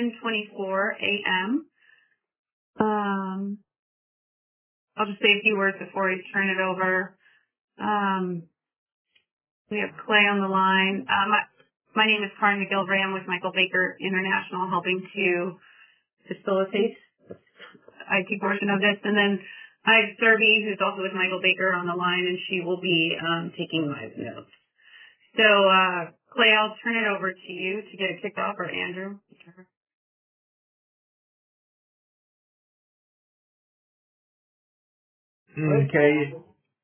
10:24 a.m. I'll just say a few words before we turn it over. We have Clay on the line. My name is Karen McGilvray. I'm with Michael Baker International, helping to facilitate the IT portion of this. And then I have Serby, who's also with Michael Baker, on the line, and she will be taking live notes. So, Clay, I'll turn it over to you to get it kicked off, or Andrew. Okay.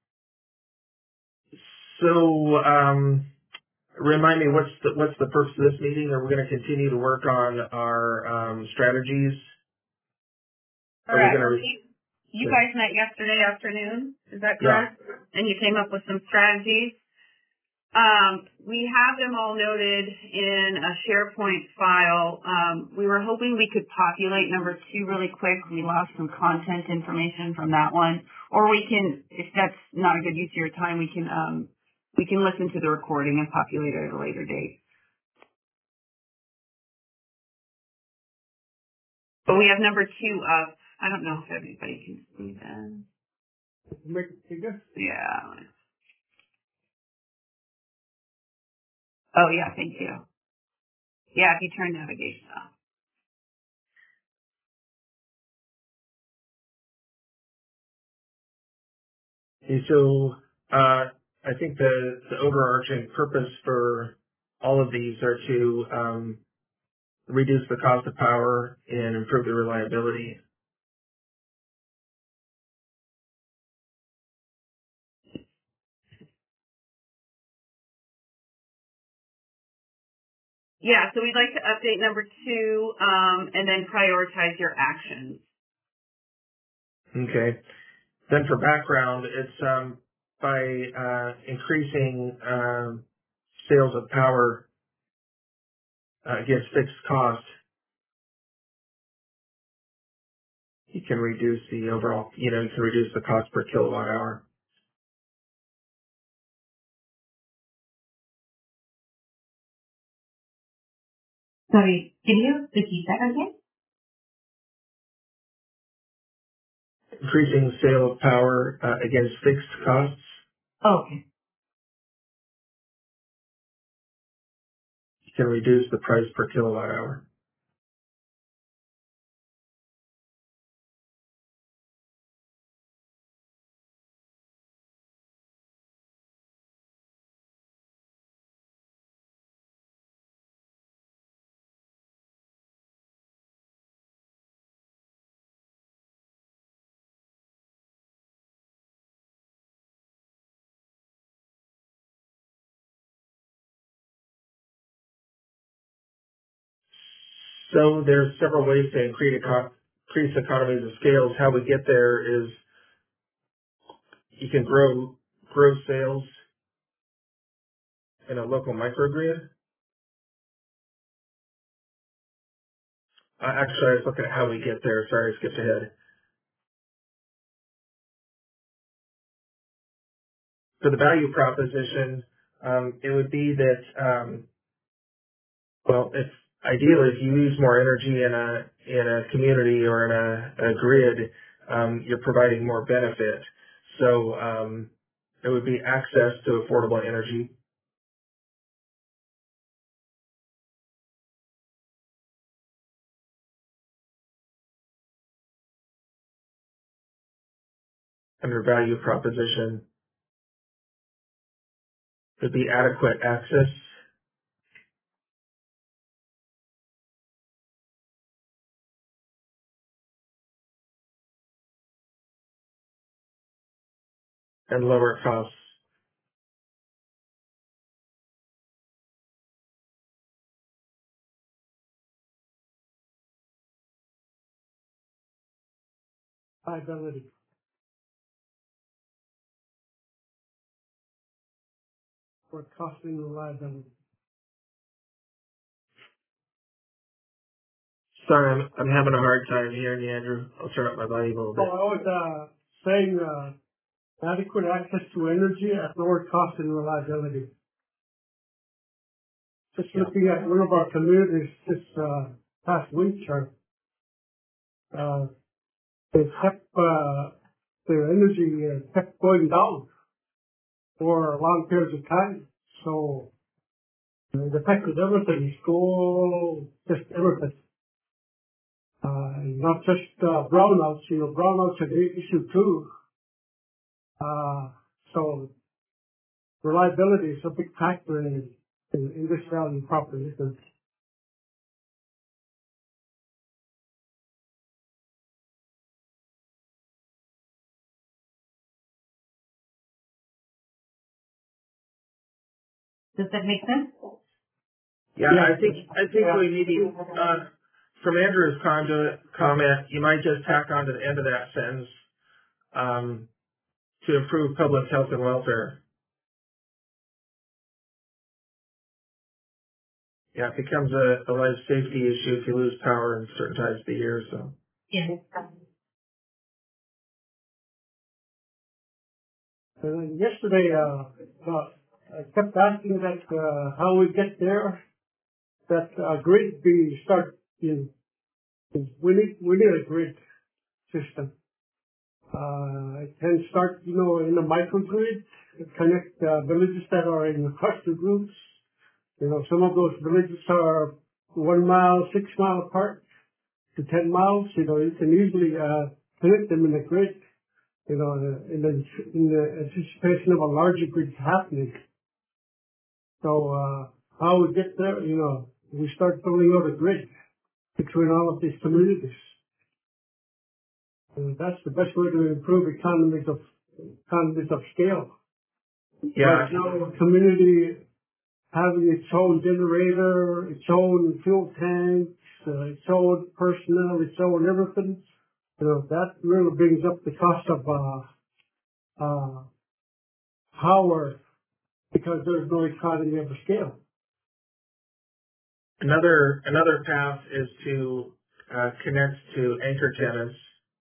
So, remind me, what's the purpose of this meeting? Are we going to continue to work on our strategies? Correct. You guys met yesterday afternoon, is that correct? Yeah. And you came up with some strategies. We have them all noted in a SharePoint file. We were hoping we could populate number 2 really quick. We lost some content information from that one. Or we can, if that's not a good use of your time, we can listen to the recording and populate it at a later date. But we have number 2 up. I don't know if everybody can see that. Make it bigger? Yeah. Oh, yeah, thank you. Yeah, if you turn navigation off. And so, I think the overarching purpose for all of these are to reduce the cost of power and improve the reliability. Yeah, so we'd like to update number 2 and then prioritize your actions. Okay. Then for background, it's by increasing sales of power against fixed cost, you can reduce the overall, you can reduce the cost per kilowatt hour. Sorry, can you repeat that again? Increasing the sale of power against fixed costs. Okay. You can reduce the price per kilowatt hour. So there's several ways to increase economies of scale. How we get there is you can grow sales in a local microgrid. Actually, I was looking at how we get there. Sorry, I skipped ahead. For the value proposition, it would be that, if ideally if you use more energy in a community or in a grid, you're providing more benefit. So it would be access to affordable energy. Under value proposition, it would be adequate access and lower costs. Reliability. Or cost and reliability. Sorry, I'm having a hard time hearing you, Andrew. I'll turn up my volume a little So bit. I was saying adequate access to energy at lower cost and reliability. Just looking at one of our communities, just past winter, they kept, their energy kept going down for long periods of time. So it affected everything, school, just everything. Not just brownouts, brownouts are an issue too. So reliability is a big factor in this value proposition. Does that make sense? Yeah, I think we need to, from Andrew's comment, you might just tack on to the end of that sentence, to improve public health and welfare. Yeah, it becomes a life safety issue if you lose power in certain times of the year, so. Yes. Yesterday, I kept asking that how we get there, that grid be start, we need a grid system. It can start, in a microgrid, connect villages that are in cluster groups. Some of those villages are 1 mile, 6 mile apart to 10 miles. You can easily connect them in the grid, in the anticipation of a larger grid happening. So how we get there, we start building out a grid between all of these communities. And that's the best way to improve economies of scale. Yeah. Right now, a community having its own generator, its own fuel tanks, its own personnel, its own everything, that really brings up the cost of power because there's no economy of scale. Another path is to connect to anchor tenants.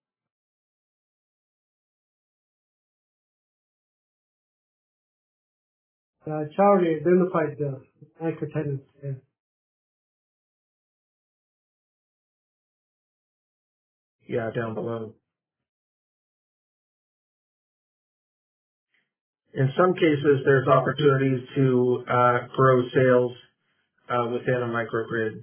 It's already identified the anchor tenants. Yeah. Yeah, down below. In some cases, there's opportunities to grow sales within a microgrid.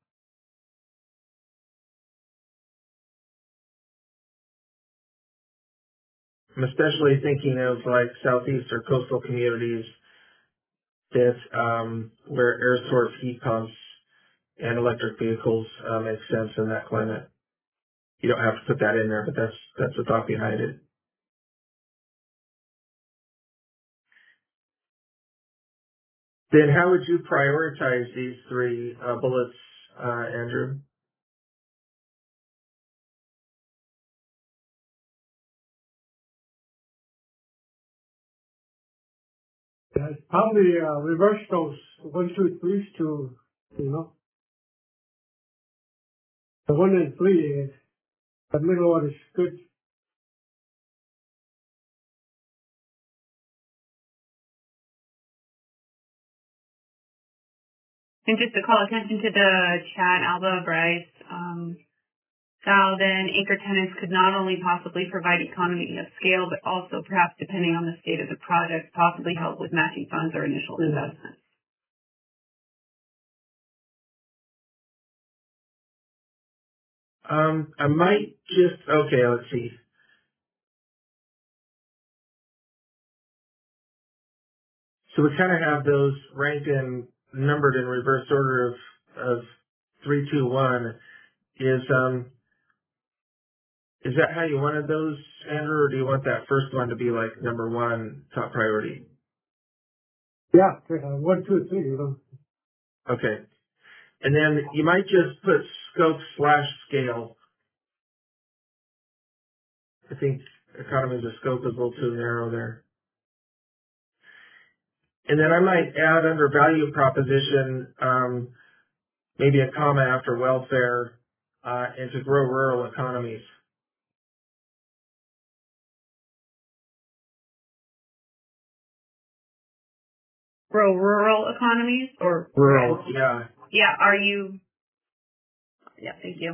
I'm especially thinking of like southeast or coastal communities that where air source heat pumps and electric vehicles make sense in that climate. You don't have to put that in there, but that's the thought behind it. Then how would you prioritize these three bullets, Andrew? Probably reverse those 1, 2, 3s to, the 1 and 3, the middle one is good. And just to call attention to the chat, Alba, Bryce, Sal, then anchor tenants could not only possibly provide economy of scale, but also perhaps depending on the state of the project, possibly help with matching funds or initial investments. I might just, okay, let's see. So we kind of have those ranked in, numbered in reverse order of 3, 2, 1. Is that how you wanted those, Andrew, or do you want that first one to be like number 1 top priority? Yeah, 1, 2, 3, Okay. And then you might just put scope/scale. I think economies of scope is a little too narrow there. And then I might add under value proposition, maybe a comma after welfare, and to grow rural economies. Grow rural economies or? Rural, yeah. Yeah, are you Yeah, thank you.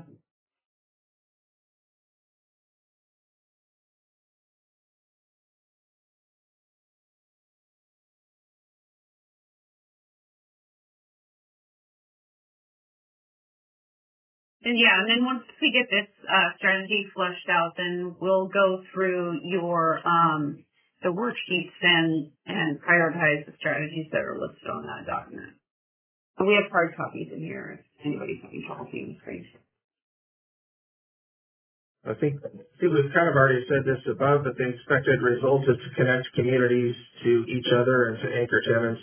And yeah, and then once we get this strategy fleshed out, then we'll go through your the worksheets and prioritize the strategies that are listed on that document. And we have hard copies in here if anybody's having trouble seeing the screen. I think we've kind of already said this above, but the expected result is to connect communities to each other and to anchor tenants.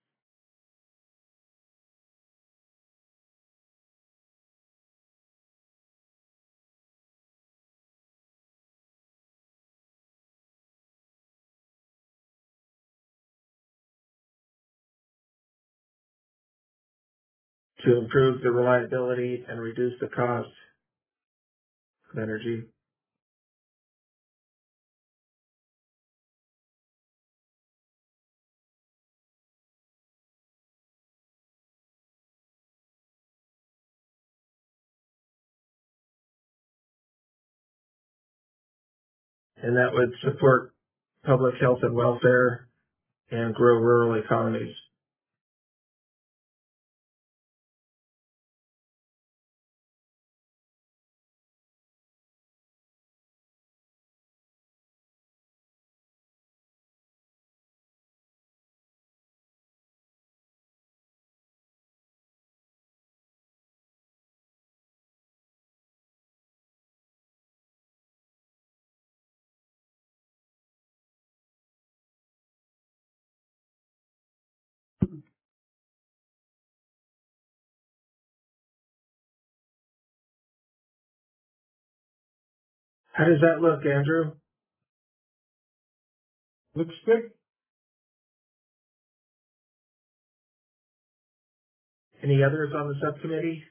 To improve the reliability and reduce the cost of energy. And that would support public health and welfare and grow rural economies. How does that look, Andrew? Looks good. Any others on the subcommittee?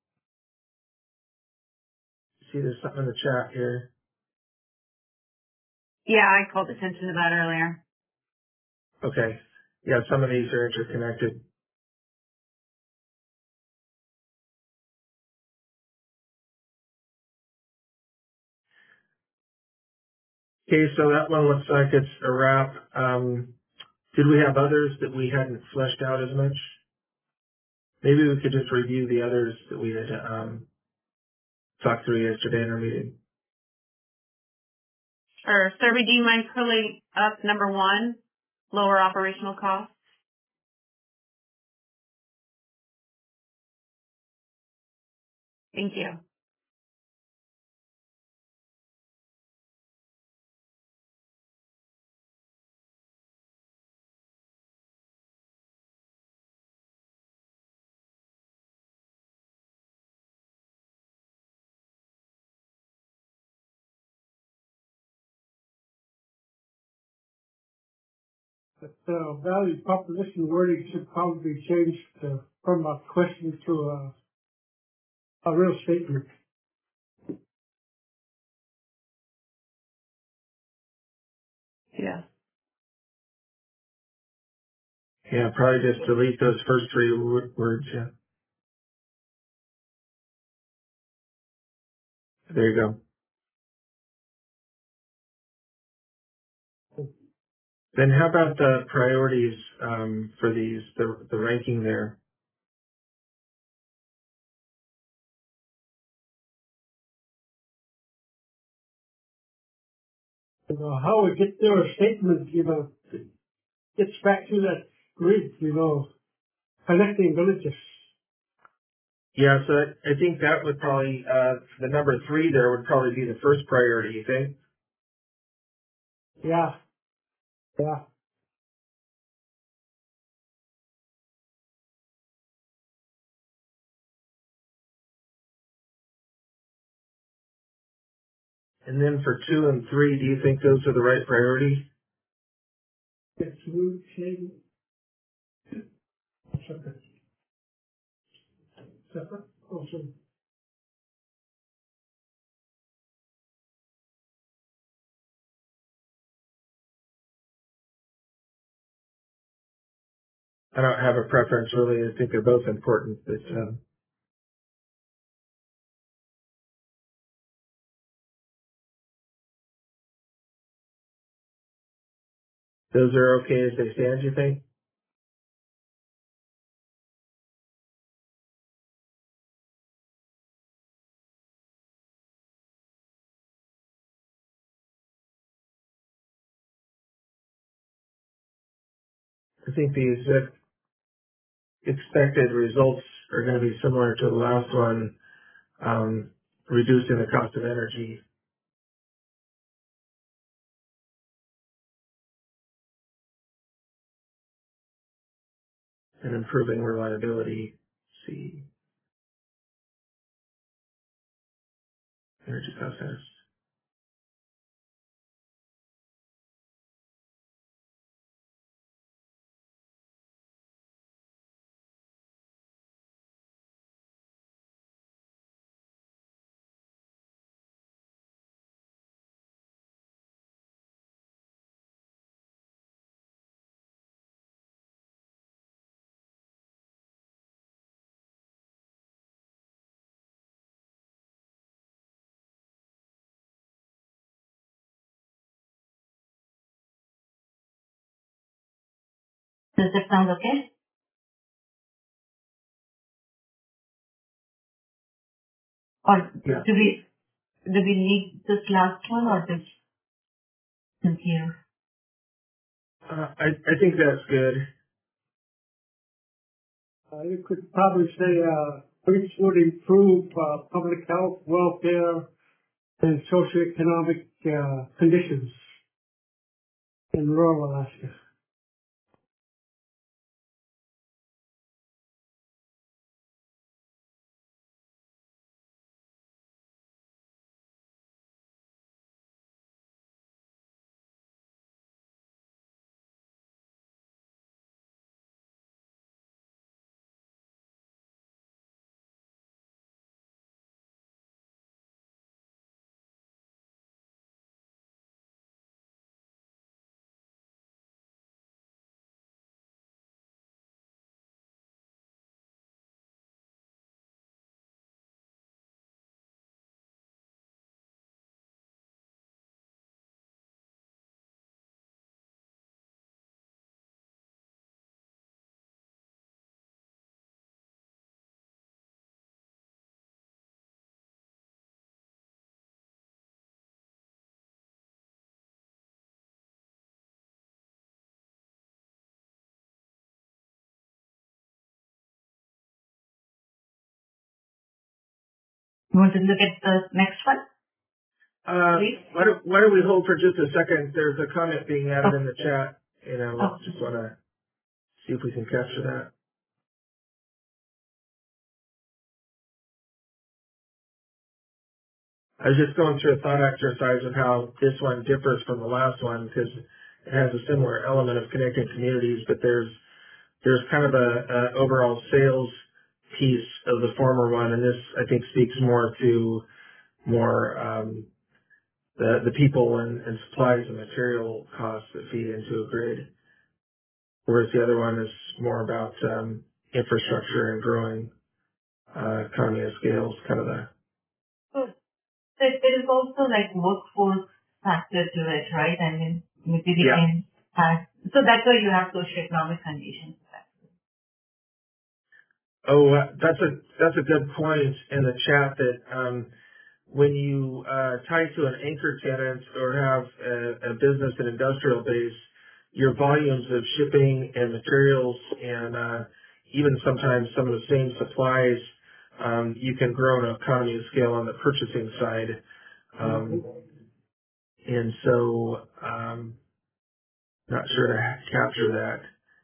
See, there's something in the chat here. Yeah, I called attention to that earlier. Okay. Yeah, some of these are interconnected. Okay, so that one looks like it's a wrap. Did we have others that we hadn't fleshed out as much? Maybe we could just review the others that we had talked through yesterday in our meeting. Sure. Survey, do you mind pulling up number 1, lower operational costs? Thank you. But value proposition wording should probably be changed from a question to a real statement. Yeah. Yeah, probably just delete those first 3 words, yeah. There you go. Then how about the priorities for these, the ranking there? How we get there, a statement, gets back to that grid, connecting villages. Yeah, so I think that would probably, the number 3 there would probably be the first priority, you think? Yeah, yeah. And then for 2 and 3, do you think those are the right priority? It's routine. Separate. Separate. Also. I don't have a preference really. I think they're both important, but Those are okay as they stand, you think? I think the expected results are going to be similar to the last one, reducing the cost of energy and improving reliability. See, energy cost centers. Does that sound okay? Or Yeah. do we need this last one or this in here? I think that's good. You could probably say, which would improve, public health, welfare, and socioeconomic, conditions in rural Alaska. You want to look at the next one? Why don't we hold for just a second? There's a comment being added in the chat, and I just want to see if we can capture that. I was just going through a thought exercise of how this one differs from the last one because it has a similar element of connecting communities, but there's kind of a overall sales piece of the former one, and this I think speaks more to the people and supplies and material costs that feed into a grid, whereas the other one is more about infrastructure and growing economy of scales, kind of a. So there is also like workforce factor to it, right? I mean, maybe we can have, so that's why you have socioeconomic conditions. Oh, that's a good point in the chat that when you tie to an anchor tenant or have a business and industrial base, your volumes of shipping and materials and even sometimes some of the same supplies, you can grow an economy of scale on the purchasing side. And so, not sure to capture that.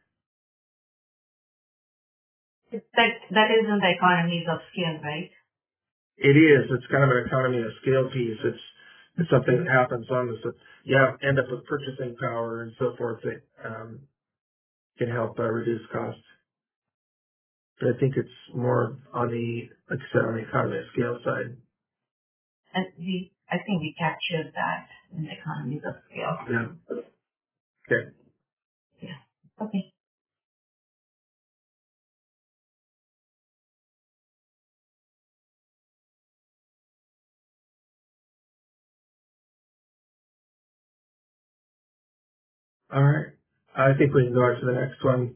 That is in the economies of scale, right? It is. It's kind of an economy of scale piece. It's something that happens on this. You end up with purchasing power and so forth that can help reduce costs. But I think it's more on the, like I said, on the economy of scale side. And I think we captured that in the economies of scale. Yeah. Okay. Yeah. Okay. All right. I think we can go on to the next one.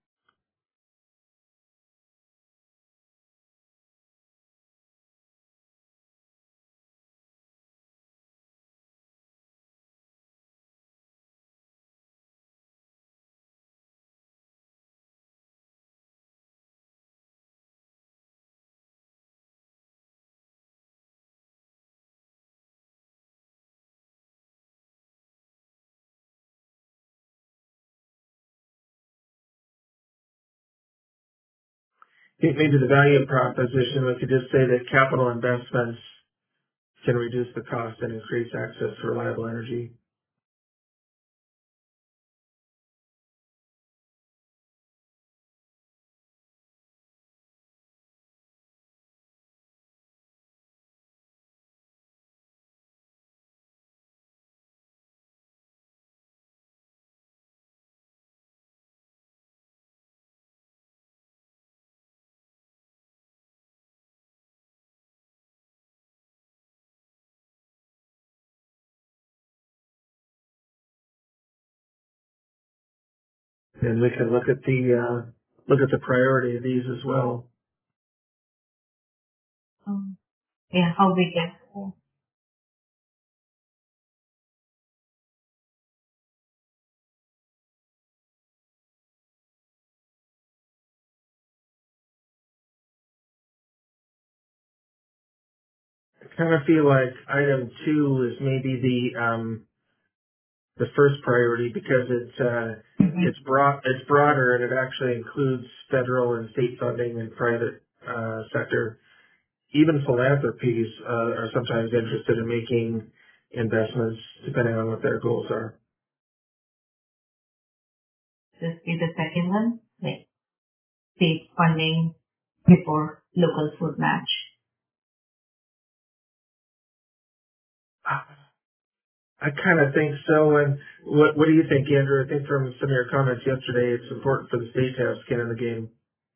I think maybe the value proposition, we could just say that capital investments can reduce the cost and increase access to reliable energy. And we can look at the priority of these as well. Yeah, how we get. I kind of feel like item 2 is maybe the first priority because it's broader and it actually includes federal and state funding and private sector. Even philanthropies are sometimes interested in making investments depending on what their goals are. This be the second one, like state funding before local food match. I kind of think so. And what do you think, Andrew? I think from some of your comments yesterday, it's important for the state to have skin in the game.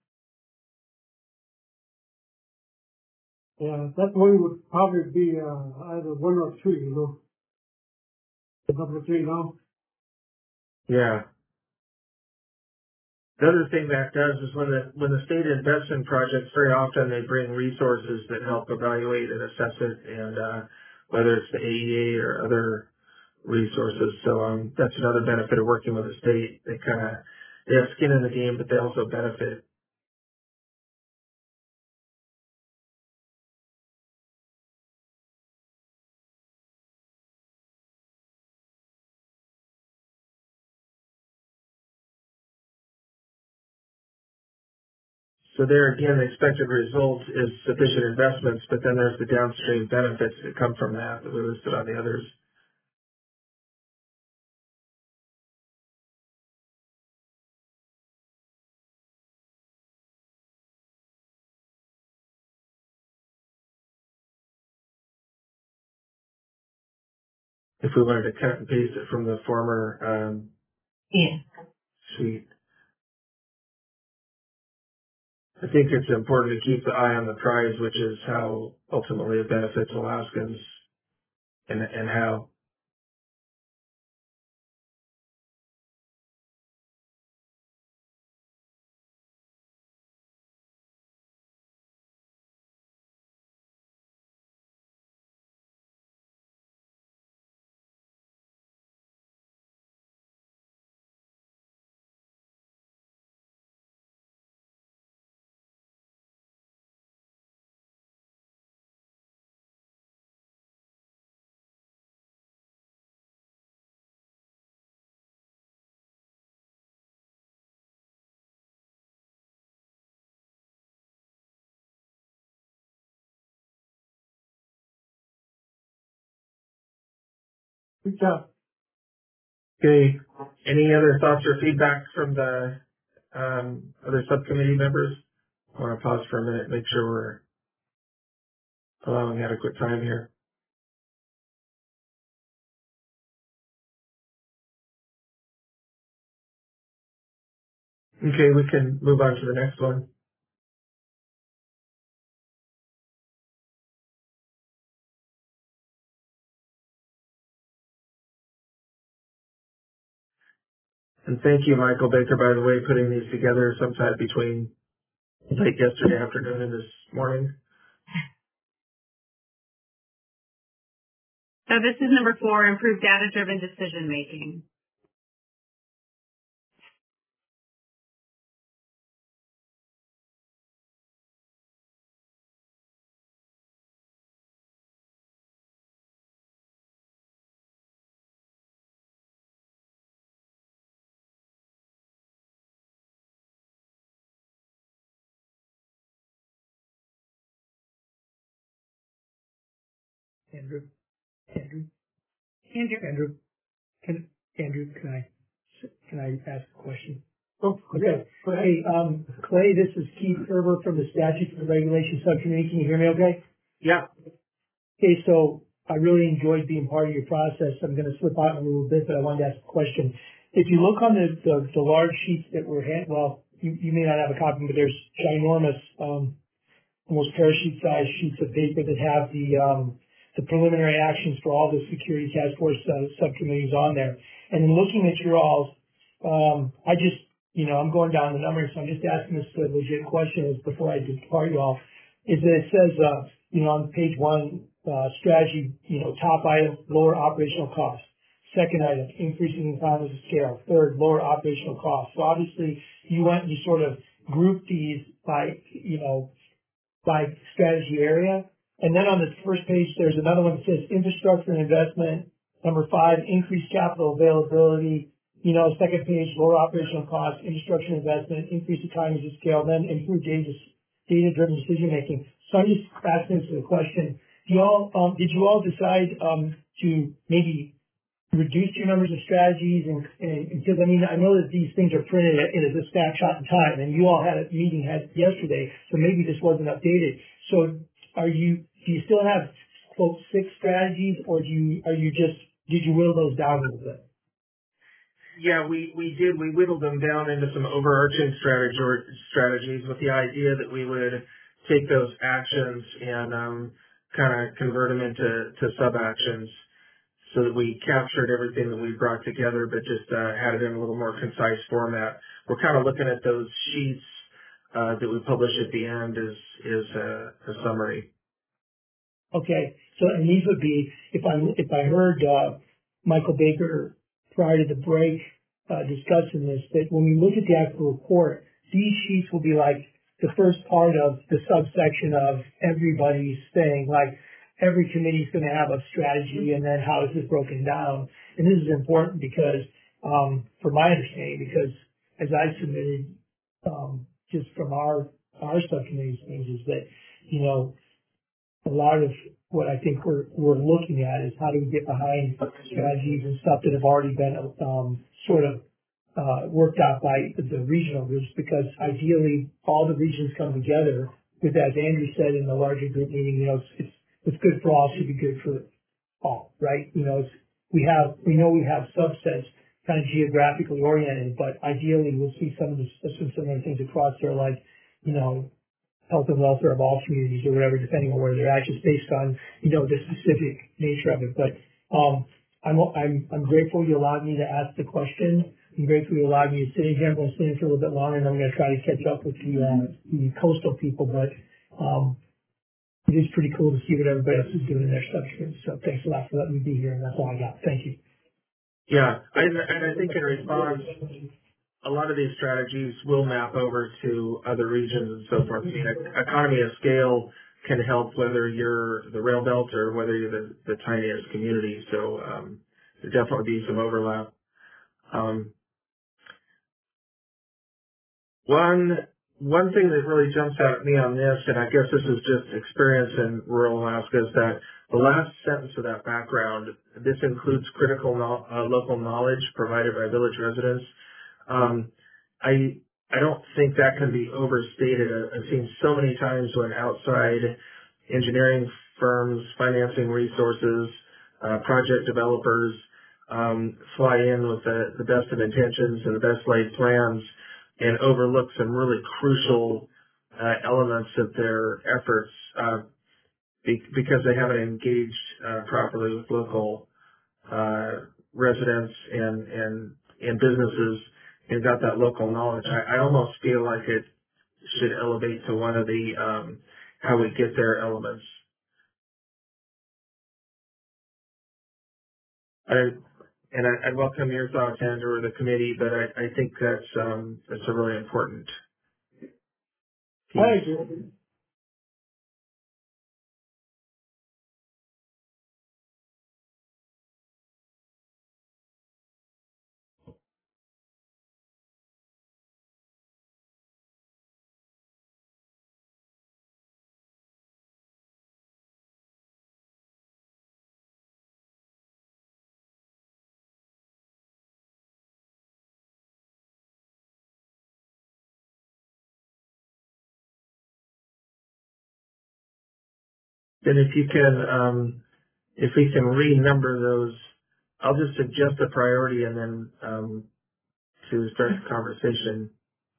Yeah, that one would probably be either 1 or 3, The number 3 now. Yeah. The other thing that does is when the state invests in projects, very often they bring resources that help evaluate and assess it, and whether it's the AEA or other resources. So that's another benefit of working with the state. They have skin in the game, but they also benefit. So there again, the expected result is sufficient investments, but then there's the downstream benefits that come from that we listed on the others. If we wanted to cut and paste it from the former sheet. I think it's important to keep the eye on the prize, which is how ultimately it benefits Alaskans and how. Good job. Okay. Any other thoughts or feedback from the other subcommittee members? I want to pause for a minute, make sure we're allowing adequate time here. Okay, we can move on to the next one. And thank you, Michael Baker, by the way, putting these together sometime between late yesterday afternoon and this morning. So this is number 4, improve data-driven decision making. Andrew, can I ask a question? Oh, Okay. Hey, Clay, this is Keith Kerber from the Statutes and Regulations Subcommittee. Can you hear me okay? Yeah. Okay, so I really enjoyed being part of your process. I'm going to slip out a little bit, but I wanted to ask a question. If you look on the large sheets that were you may not have a copy, but there's ginormous, almost parachute sized sheets of paper that have the preliminary actions for all the security task force subcommittees on there. And in looking at your all, I just, I'm going down the numbers, so I'm just asking this legit question before I depart you all, is that it says, on page 1, strategy, top item, lower operational costs. Second item, increasing economies of scale. Third, lower operational costs. So obviously you went and you sort of grouped these by strategy area. And then on the first page, there's another one that says infrastructure and investment. Number 5, increased capital availability. Second page, lower operational costs, infrastructure and investment, increased economies of scale, then improved data-driven decision making. So I'm just asking this question. Did you all decide to maybe reduce your numbers of strategies and because I know that these things are printed in a snapshot in time, and you all had a meeting yesterday, so maybe this wasn't updated. So do you still have quote 6 strategies, or did you whittle those down a little bit? Yeah, we did. We whittled them down into some overarching strategies with the idea that we would take those actions and kind of convert them into sub actions, so that we captured everything that we brought together, but just had it in a little more concise format. We're kind of looking at those sheets that we publish at the end as a summary. Okay, so and these would be, if I heard Michael Baker prior to the break discussing this, that when we look at the actual report, these sheets will be like the first part of the subsection of everybody's thing, like every committee is going to have a strategy, and then how is this broken down? And this is important because, for my understanding, because as I submitted, just from our subcommittee's things is that, a lot of what I think we're looking at is how do we get behind strategies and stuff that have already been sort of worked out by the regional groups, because ideally all the regions come together. Because as Andrew said in the larger group meeting, it's good for all should be good for all, right? We know we have subsets kind of geographically oriented, but ideally we'll see some of the things across there, like, health and welfare of all communities or whatever, depending on where they're at, just based on, the specific nature of it. But, I'm grateful you allowed me to ask the question. I'm grateful you allowed me to sit in here. I'm going to sit in for a little bit longer, and I'm going to try to catch up with the coastal people, but, it is pretty cool to see what everybody else is doing in their subcommittees. So thanks a lot for letting me be here, and that's all I got. Thank you. Yeah, I think in response, a lot of these strategies will map over to other regions and so forth. I mean, economy of scale can help whether you're the rail belt or whether you're the tiniest community. So there definitely be some overlap. One thing that really jumps out at me on this, and I guess this is just experience in rural Alaska, is that the last sentence of that background, this includes critical local knowledge provided by village residents. I don't think that can be overstated. I've seen so many times when outside engineering firms, financing resources, project developers fly in with the best of intentions and the best laid plans and overlook some really crucial elements of their efforts because they haven't engaged properly with local residents and in businesses and got that local knowledge. I almost feel like it should elevate to one of the how we get there elements. I welcome your thoughts, Andrew, or the committee, but I think that's a really important piece. I agree. Then if you can, if we can renumber those, I'll just suggest a priority and then to start the conversation.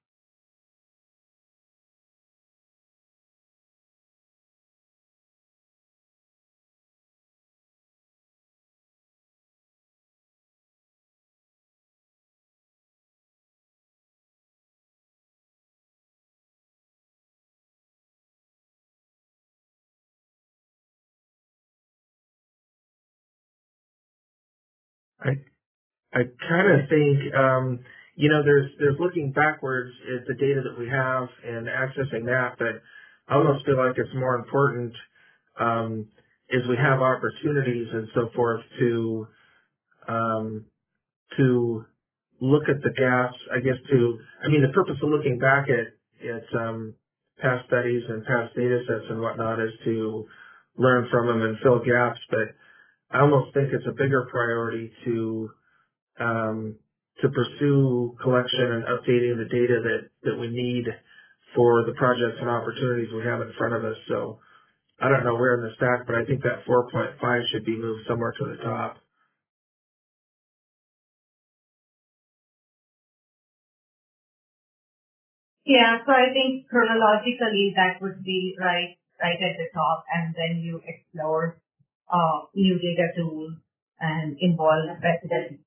I kind of think, there's looking backwards at the data that we have and accessing that, but I almost feel like it's more important is we have opportunities and so forth um, to look at the gaps. I guess the purpose of looking back at past studies and past data sets and whatnot is to learn from them and fill gaps, but I almost think it's a bigger priority to pursue collection and updating the data that we need for the projects and opportunities we have in front of us. So I don't know where in the stack, but I think that 4.5 should be moved somewhere to the top. Yeah, so I think chronologically that would be right at the top, and then you explore new data tools and involve residents.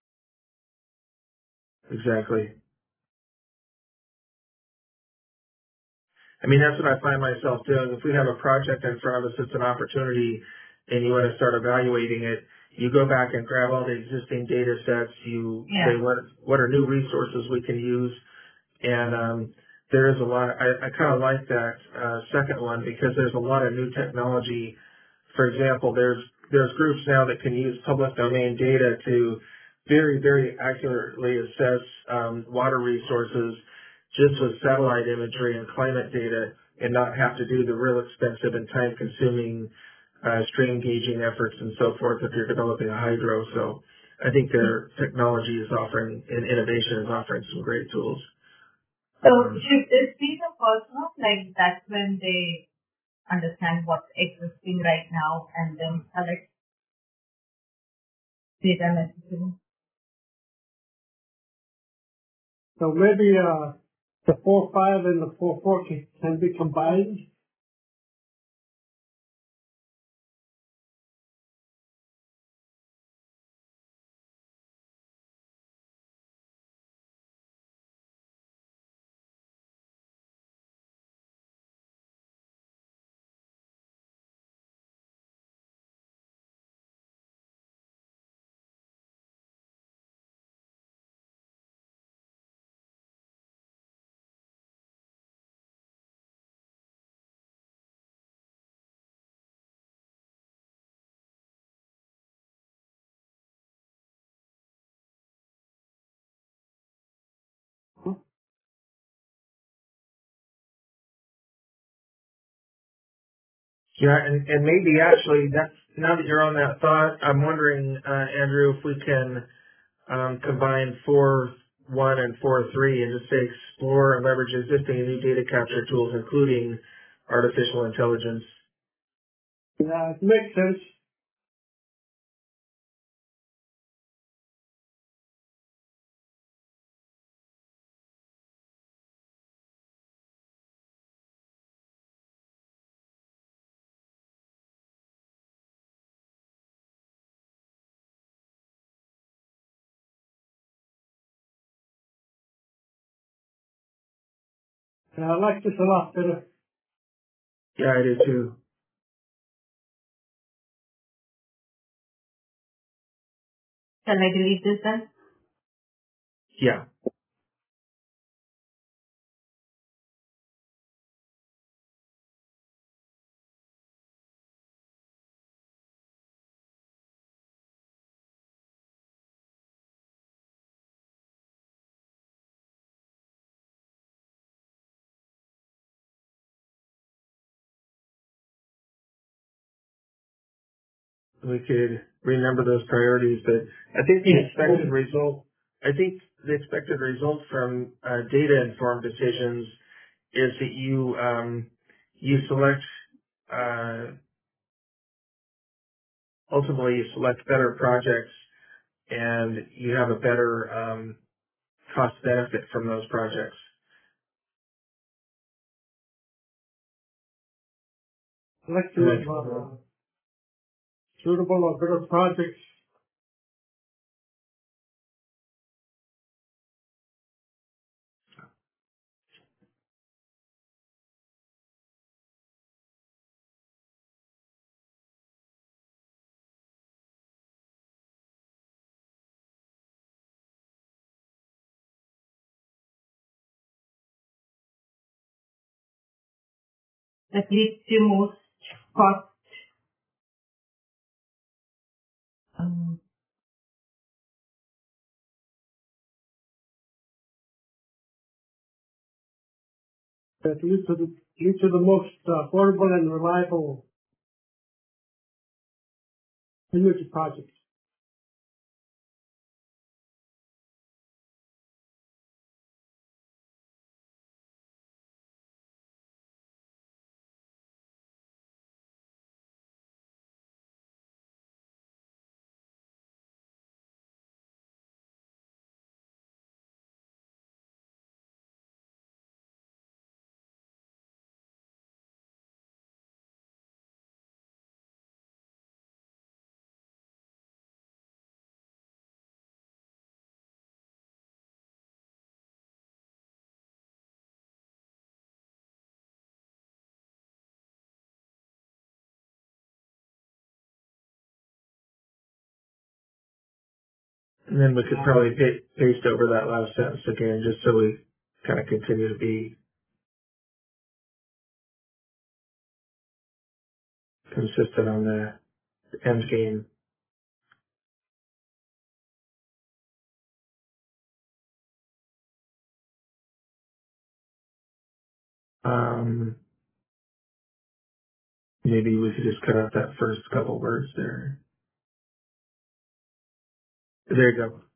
Exactly. I mean, that's what I find myself doing. If we have a project in front of us, it's an opportunity, and you want to start evaluating it, you go back and grab all the existing data sets. You say, what are new resources we can use? And there is a lot. I kind of like that second one because there's a lot of new technology. For example, there's groups now that can use public domain data to very, very accurately assess water resources just with satellite imagery and climate data, and not have to do the real expensive and time-consuming stream gauging efforts and so forth if you're developing a hydro. So I think their technology is offering, and innovation is offering some great tools. So should this be the first one? Like that's when they understand what's existing right now and then collect data necessary? So maybe the 4.5 and the 4.4 can be combined. Yeah, and maybe actually that's, now that you're on that thought, I'm wondering, Andrew, if we can combine 4.1 and 4.3 and just say explore and leverage existing and new data capture tools, including artificial intelligence. Yeah, it makes sense. And I like this a lot better. Yeah, I do too. Can I delete this then? Yeah. We could remember those priorities, but I think the expected result from data-informed decisions is that you select ultimately you select better projects and you have a better cost benefit from those projects. Like suitable or better projects. That leads to most cost. That lead to the most affordable and reliable energy projects. And then we could probably paste over that last sentence again, just so we kind of continue to be consistent on the end game. Maybe we could just cut out that first couple words there. There you go.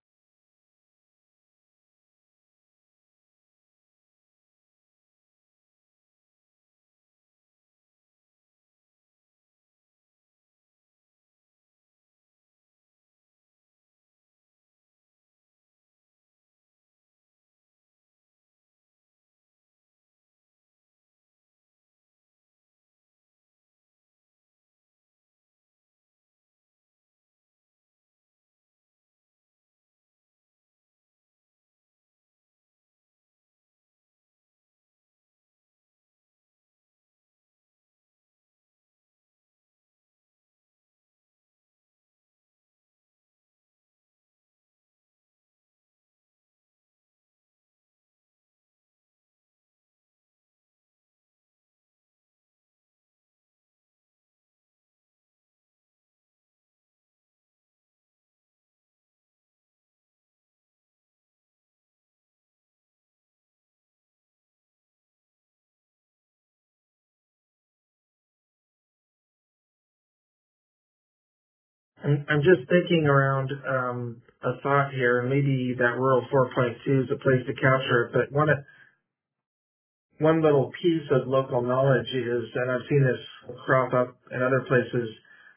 I'm just thinking around a thought here, and maybe that rural 4.2 is a place to capture it, but one little piece of local knowledge is, and I've seen this crop up in other places,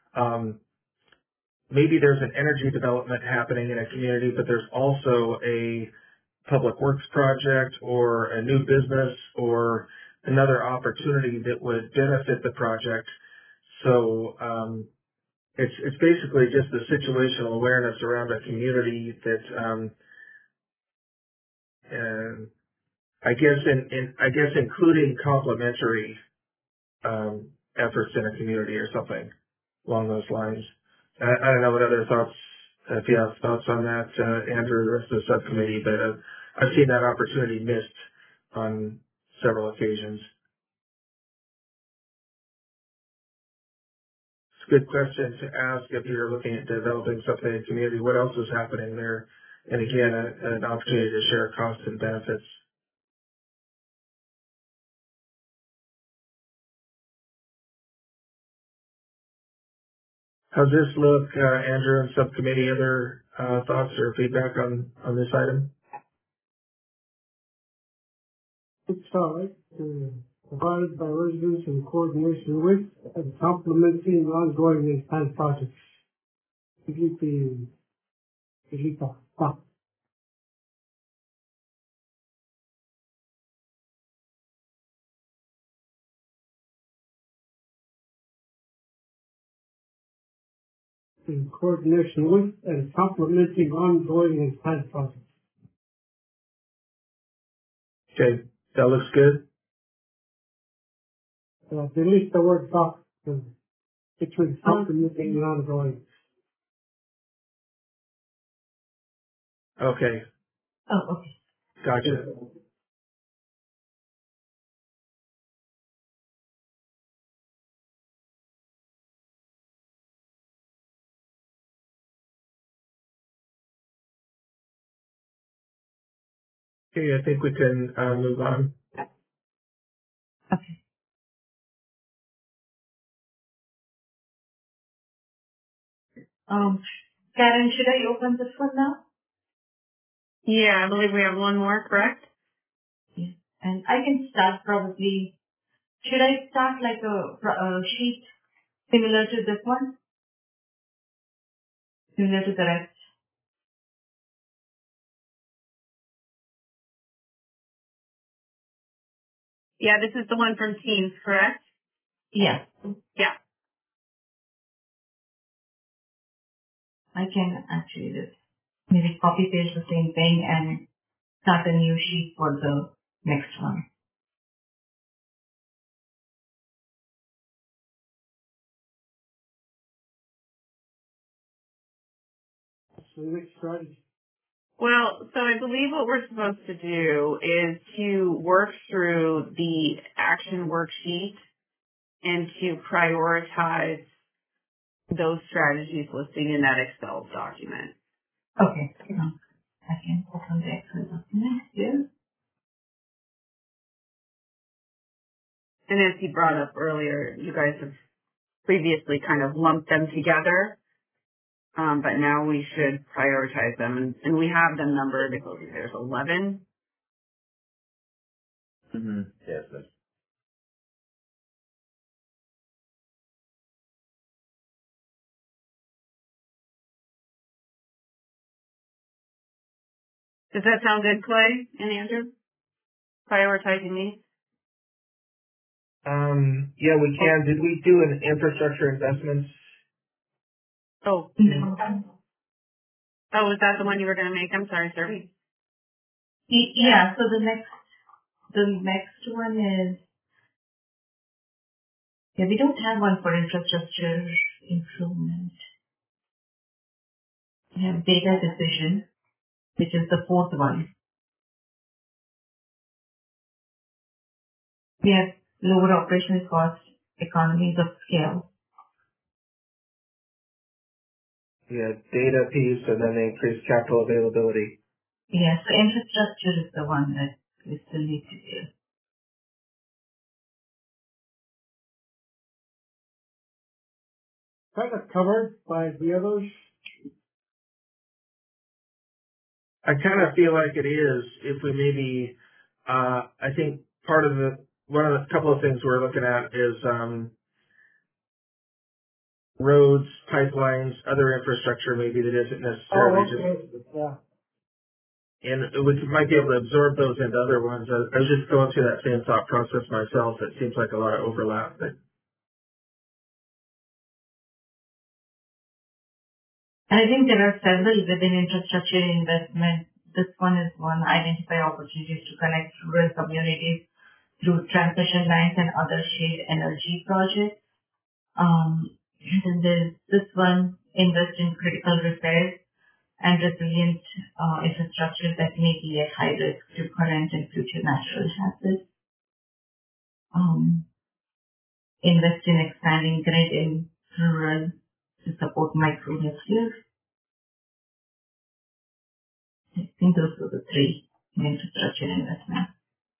maybe there's an energy development happening in a community, but there's also a public works project or a new business or another opportunity that would benefit the project. So it's basically just the situational awareness around a community that I guess including complementary efforts in a community or something along those lines. I don't know what other thoughts, if you have thoughts on that, Andrew, or the rest of the subcommittee, but I've seen that opportunity missed on several occasions. It's a good question to ask if you're looking at developing something in the community. What else is happening there? And again, an opportunity to share costs and benefits. How's this look, Andrew and subcommittee? Other thoughts or feedback on this item? It's provided by residents in coordination with and complementing ongoing and planned projects. In coordination with and complementing ongoing and planned projects. Okay, that looks good. Delete the word doc between complementing and ongoing. Okay, Oh, okay. gotcha. Okay, I think we can move on. Karen, should I open this one now? Yeah, I believe we have one more, correct? Yeah. And I can start probably. Should I start like a sheet similar to this one? Similar to the rest? Yeah, this is the one from Teams, correct? Yes. Yeah. I can actually just maybe copy paste the same thing and start a new sheet for the next one. So the next strategy. Well, so I believe what we're supposed to do is to work through the action worksheet and to prioritize those strategies listing in that Excel document. Okay. I can open the Excel document here. And as he brought up earlier, you guys have previously kind of lumped them together, but now we should prioritize them. And we have them numbered. I believe there's 11. Mm-hmm. Yes. Does that sound good, Clay and Andrew? Prioritizing these? Yeah, we can. Did we do an infrastructure investments? Oh. No. Oh, is that the one you were going to make? I'm sorry, sir. Yeah, so the next one is, yeah, we don't have one for infrastructure improvement. We have data decision, which is the fourth one. We have lower operational cost, economies of scale. Yeah, data piece and then the increased capital availability. Yes, so infrastructure is the one that we still need to do. Kind of covered by the others. I kind of feel like it is if we maybe, I think one of the couple of things we're looking at is roads, pipelines, other infrastructure maybe that isn't necessarily just, Yeah. and we might be able to absorb those into other ones. I was just going through that same thought process myself. It seems like a lot of overlap, but I think there are several within infrastructure investment This one is identify opportunities to connect rural communities through transmission lines and other shared energy projects. And then there's this one, invest in critical repairs and resilient infrastructure that may be at high risk to current and future natural hazards. Invest in expanding grid in rural to support micronuclear. I think those are the three infrastructure investments.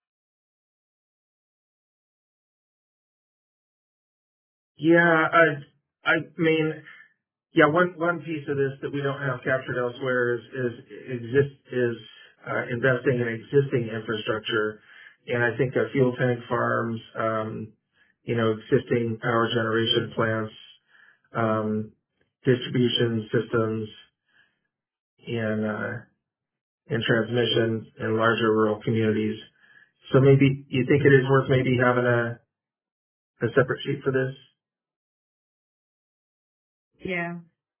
Yeah, I mean, yeah, one piece of this that we don't have captured elsewhere is investing in existing infrastructure. And I think fuel tank farms, existing power generation plants, distribution systems, and transmission in larger rural communities. So maybe you think it is worth maybe having a separate sheet for this? Yeah.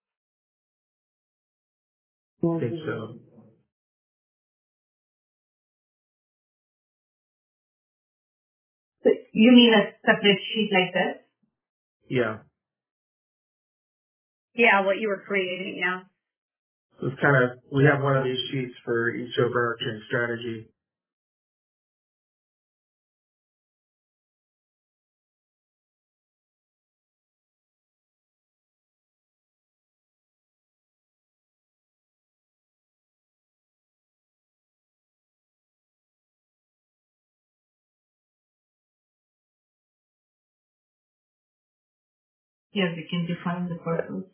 I think so. So you mean a separate sheet like this? Yeah. Yeah, what you were creating, yeah. So it's we have one of these sheets for each overarching strategy. Yes, we can define the purpose.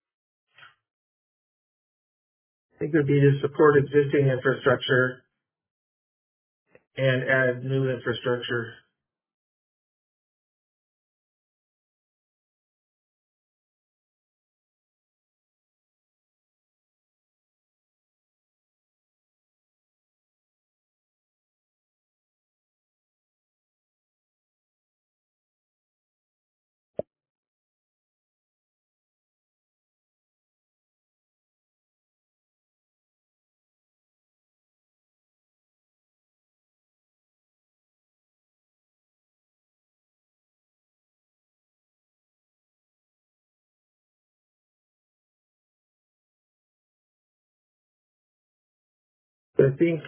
I think it would be to support existing infrastructure and add new infrastructure. But I think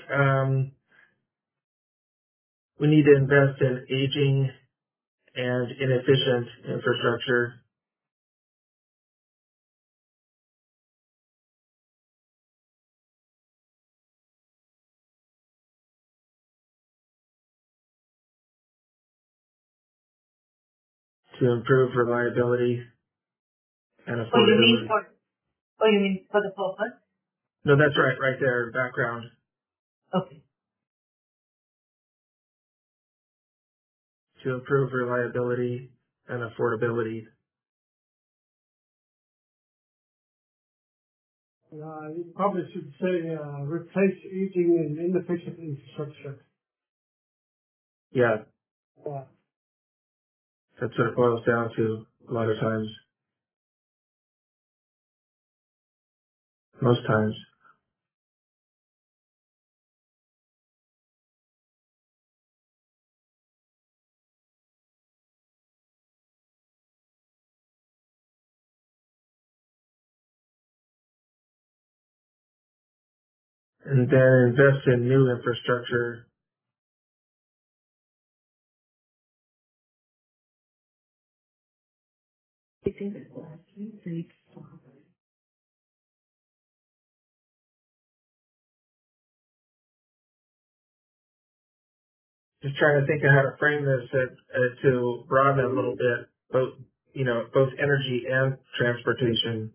we need to invest in aging and inefficient infrastructure. To improve reliability and affordability. You mean for the purpose? No, that's right there, background. Okay. To improve reliability and affordability. You probably should say replace aging and inefficient infrastructure. Yeah, Yeah. that's what it boils down to a lot of times. Most times. And then invest in new infrastructure. Just trying to think of how to frame this to broaden it a little bit, both energy and transportation.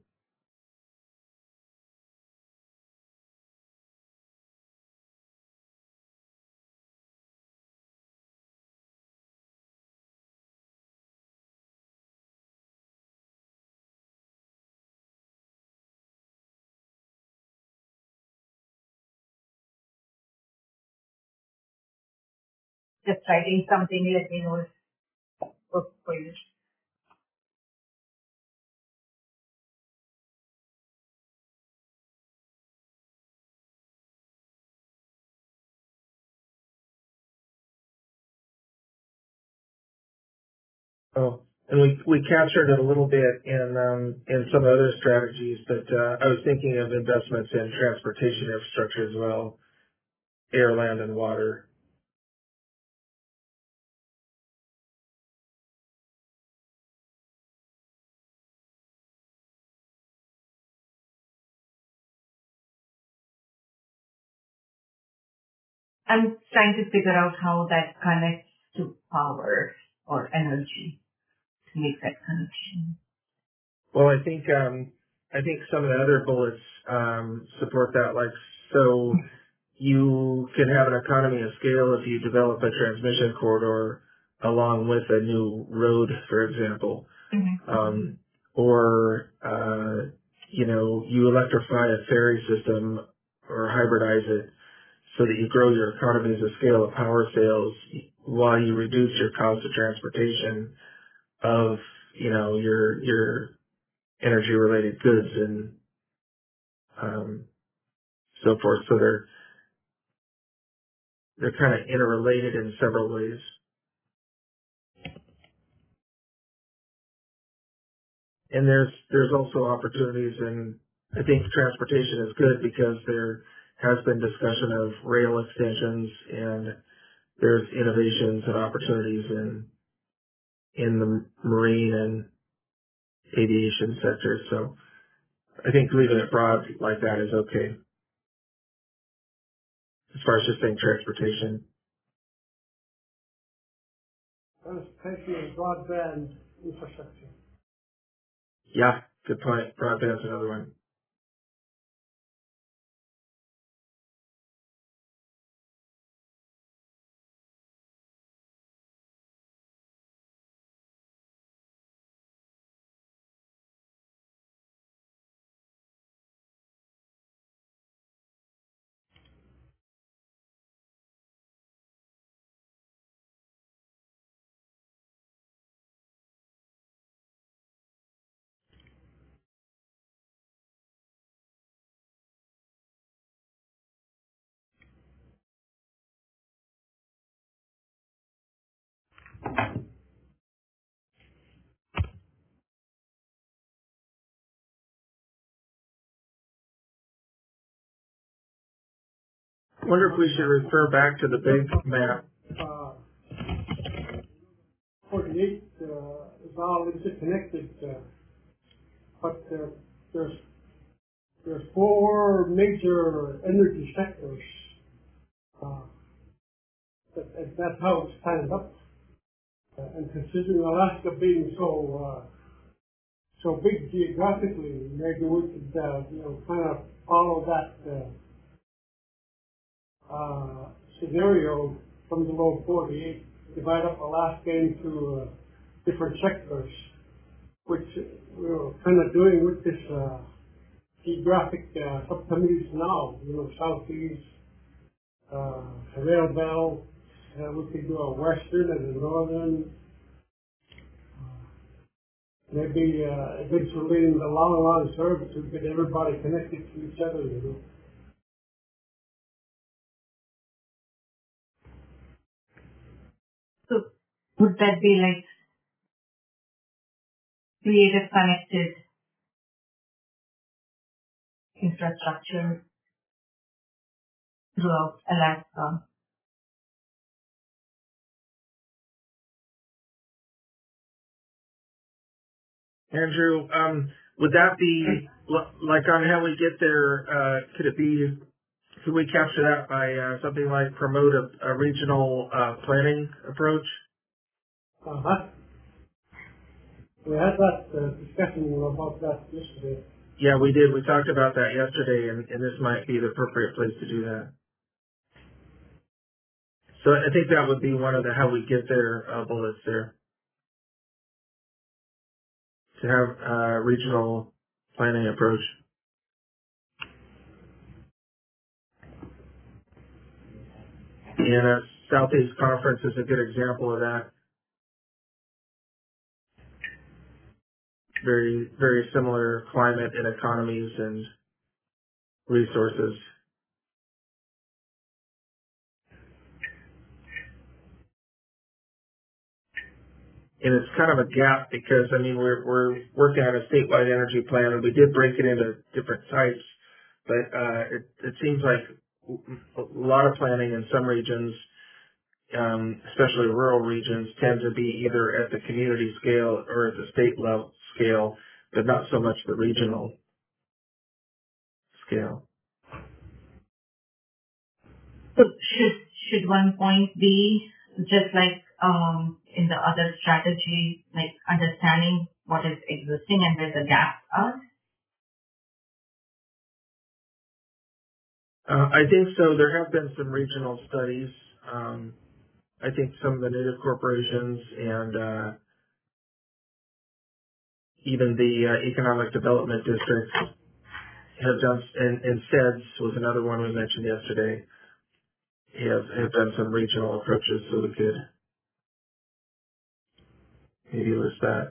Just writing something, let me know for you. Oh, and we captured it a little bit in some other strategies, but I was thinking of investments in transportation infrastructure as well, air, land, and water. I'm trying to figure out how that connects to power or energy to make that connection. Well, I think some of the other bullets support that. Like, so you can have an economy of scale if you develop a transmission corridor along with a new road, for example, or you electrify a ferry system or hybridize it so that you grow your economies of scale of power sales while you reduce your cost of transportation of your energy related goods and so forth. So they're kind of interrelated in several ways. And there's also opportunities, and I think transportation is good because there has been discussion of rail extensions, and there's innovations and opportunities in the marine and aviation sectors. So I think leaving it broad like that is okay as far as just saying transportation. Transportation and broadband infrastructure. Yeah, good point. Broadband's another one. I wonder if we should refer back to the big map. 48 is all interconnected, but there's four major energy sectors. That's how it's planned up. And considering Alaska being so big geographically, maybe we could kind of follow that scenario from the low 48, divide up Alaska into different sectors, which we're kind of doing with this geographic subcommittees now. Southeast, rail belt. We could do a western and a northern. Maybe eventually in the long service, we get everybody connected to each other. So would that be like creative connected infrastructure throughout Alaska? Andrew, would that be like on how we get there? Could we capture that by something like promote a regional planning approach? We had that discussion about that yesterday. Yeah, we did. We talked about that yesterday, and this might be the appropriate place to do that. So I think that would be one of the how we get there bullets there. To have a regional planning approach. And a Southeast Conference is a good example of that. Very, very similar climate and economies and resources. and it's kind of a gap because I mean we're working on a statewide energy plan, and we did break it into different types, but it seems like a lot of planning in some regions, especially rural regions, tend to be either at the community scale or at the state level scale, but not so much the regional scale. So should one point be just like in the other strategy, like understanding what is existing and where the gaps are? I think so. There have been some regional studies. I think some of the native corporations and even the economic development districts have done, and SEDS was another one we mentioned yesterday, have done some regional approaches, so we could maybe list that.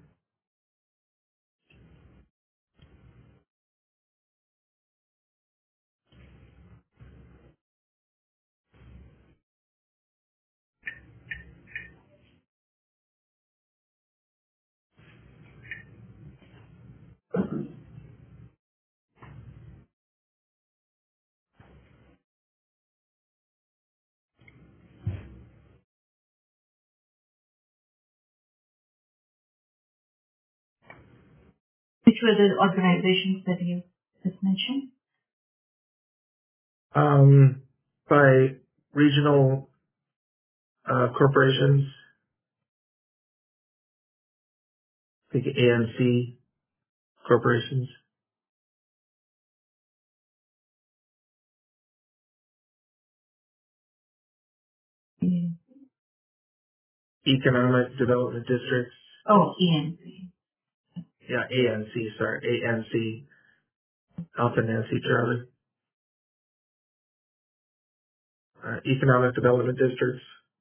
Which were the organizations that you just mentioned? By regional corporations, I think ANC corporations, Mm. economic development districts. Oh, ENC. Yeah, ANC, sorry, ANC, Alpha Nancy Charlie. Economic development districts.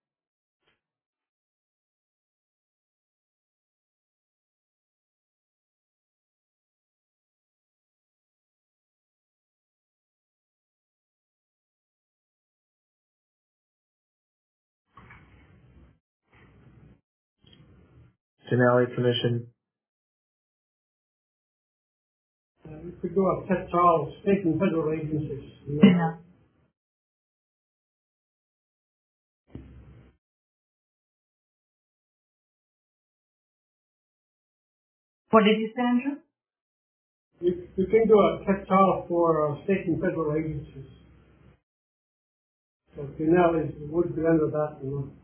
Denali Commission. We could do a catch-all state and federal agencies. Yeah. What did you say, Andrew? We can do a catch-all for state and federal agencies. So Denali would be under that,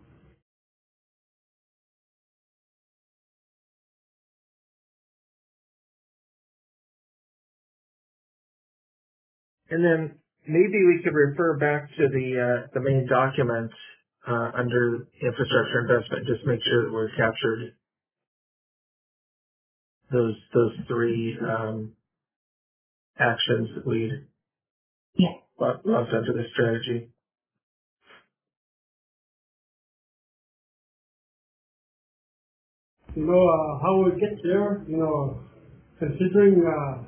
And then maybe we could refer back to the main document under infrastructure investment, just make sure that we're captured those three actions that we lumped under the strategy. How we get there, considering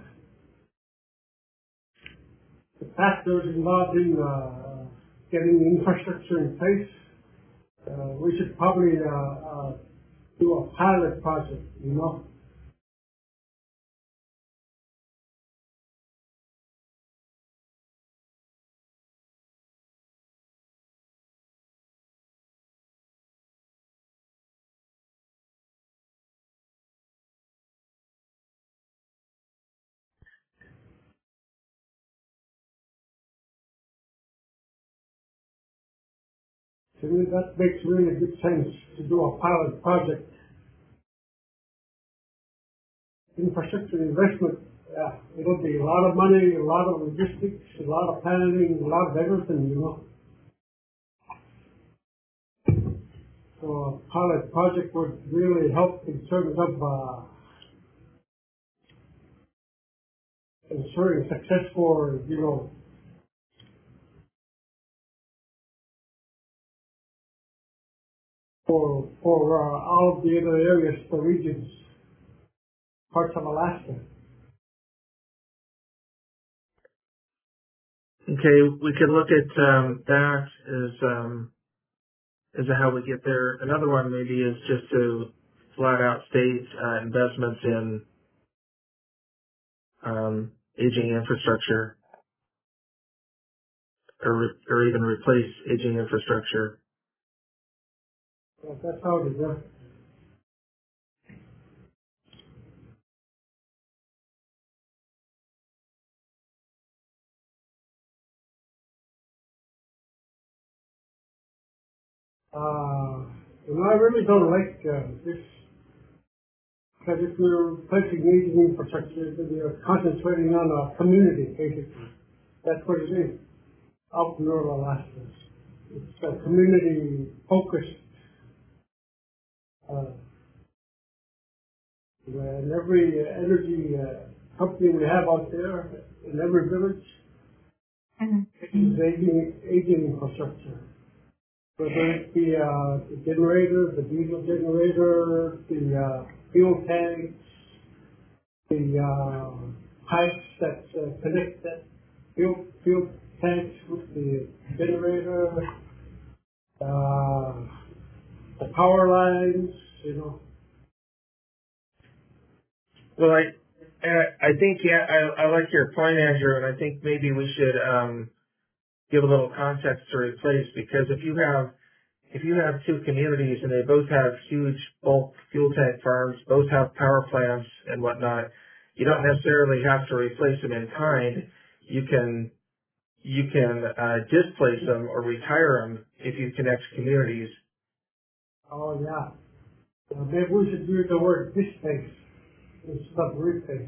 the factors involved in getting infrastructure in place, we should probably do a pilot project, To me, that makes really good sense to do a pilot project. Infrastructure investment, it'll be a lot of money, a lot of logistics, a lot of planning, a lot of everything, So a pilot project would really help in terms of ensuring success for, for all of the other areas, the regions, parts of Alaska. Okay, we could look at that as how we get there. Another one maybe is just to flat out state investments in aging infrastructure, or even replace aging infrastructure. Well, that's how it is. I really don't like this, because if we're replacing aging infrastructure, then we are concentrating on a community, basically. That's what it is, out in rural Alaska. It's a community-focused, and every energy company we have out there in every village is aging infrastructure. Whether it be the generator, the diesel generator, the fuel tanks, the pipes that connect that fuel tanks with the generator, the power lines, Well, I think, yeah, I like your point, Andrew, and I think maybe we should give a little context to replace, because if you have two communities and they both have huge bulk fuel tank farms, both have power plants and whatnot, you don't necessarily have to replace them in kind. You can displace them or retire them if you connect communities. Oh yeah. Maybe we should use the word displace instead of replace.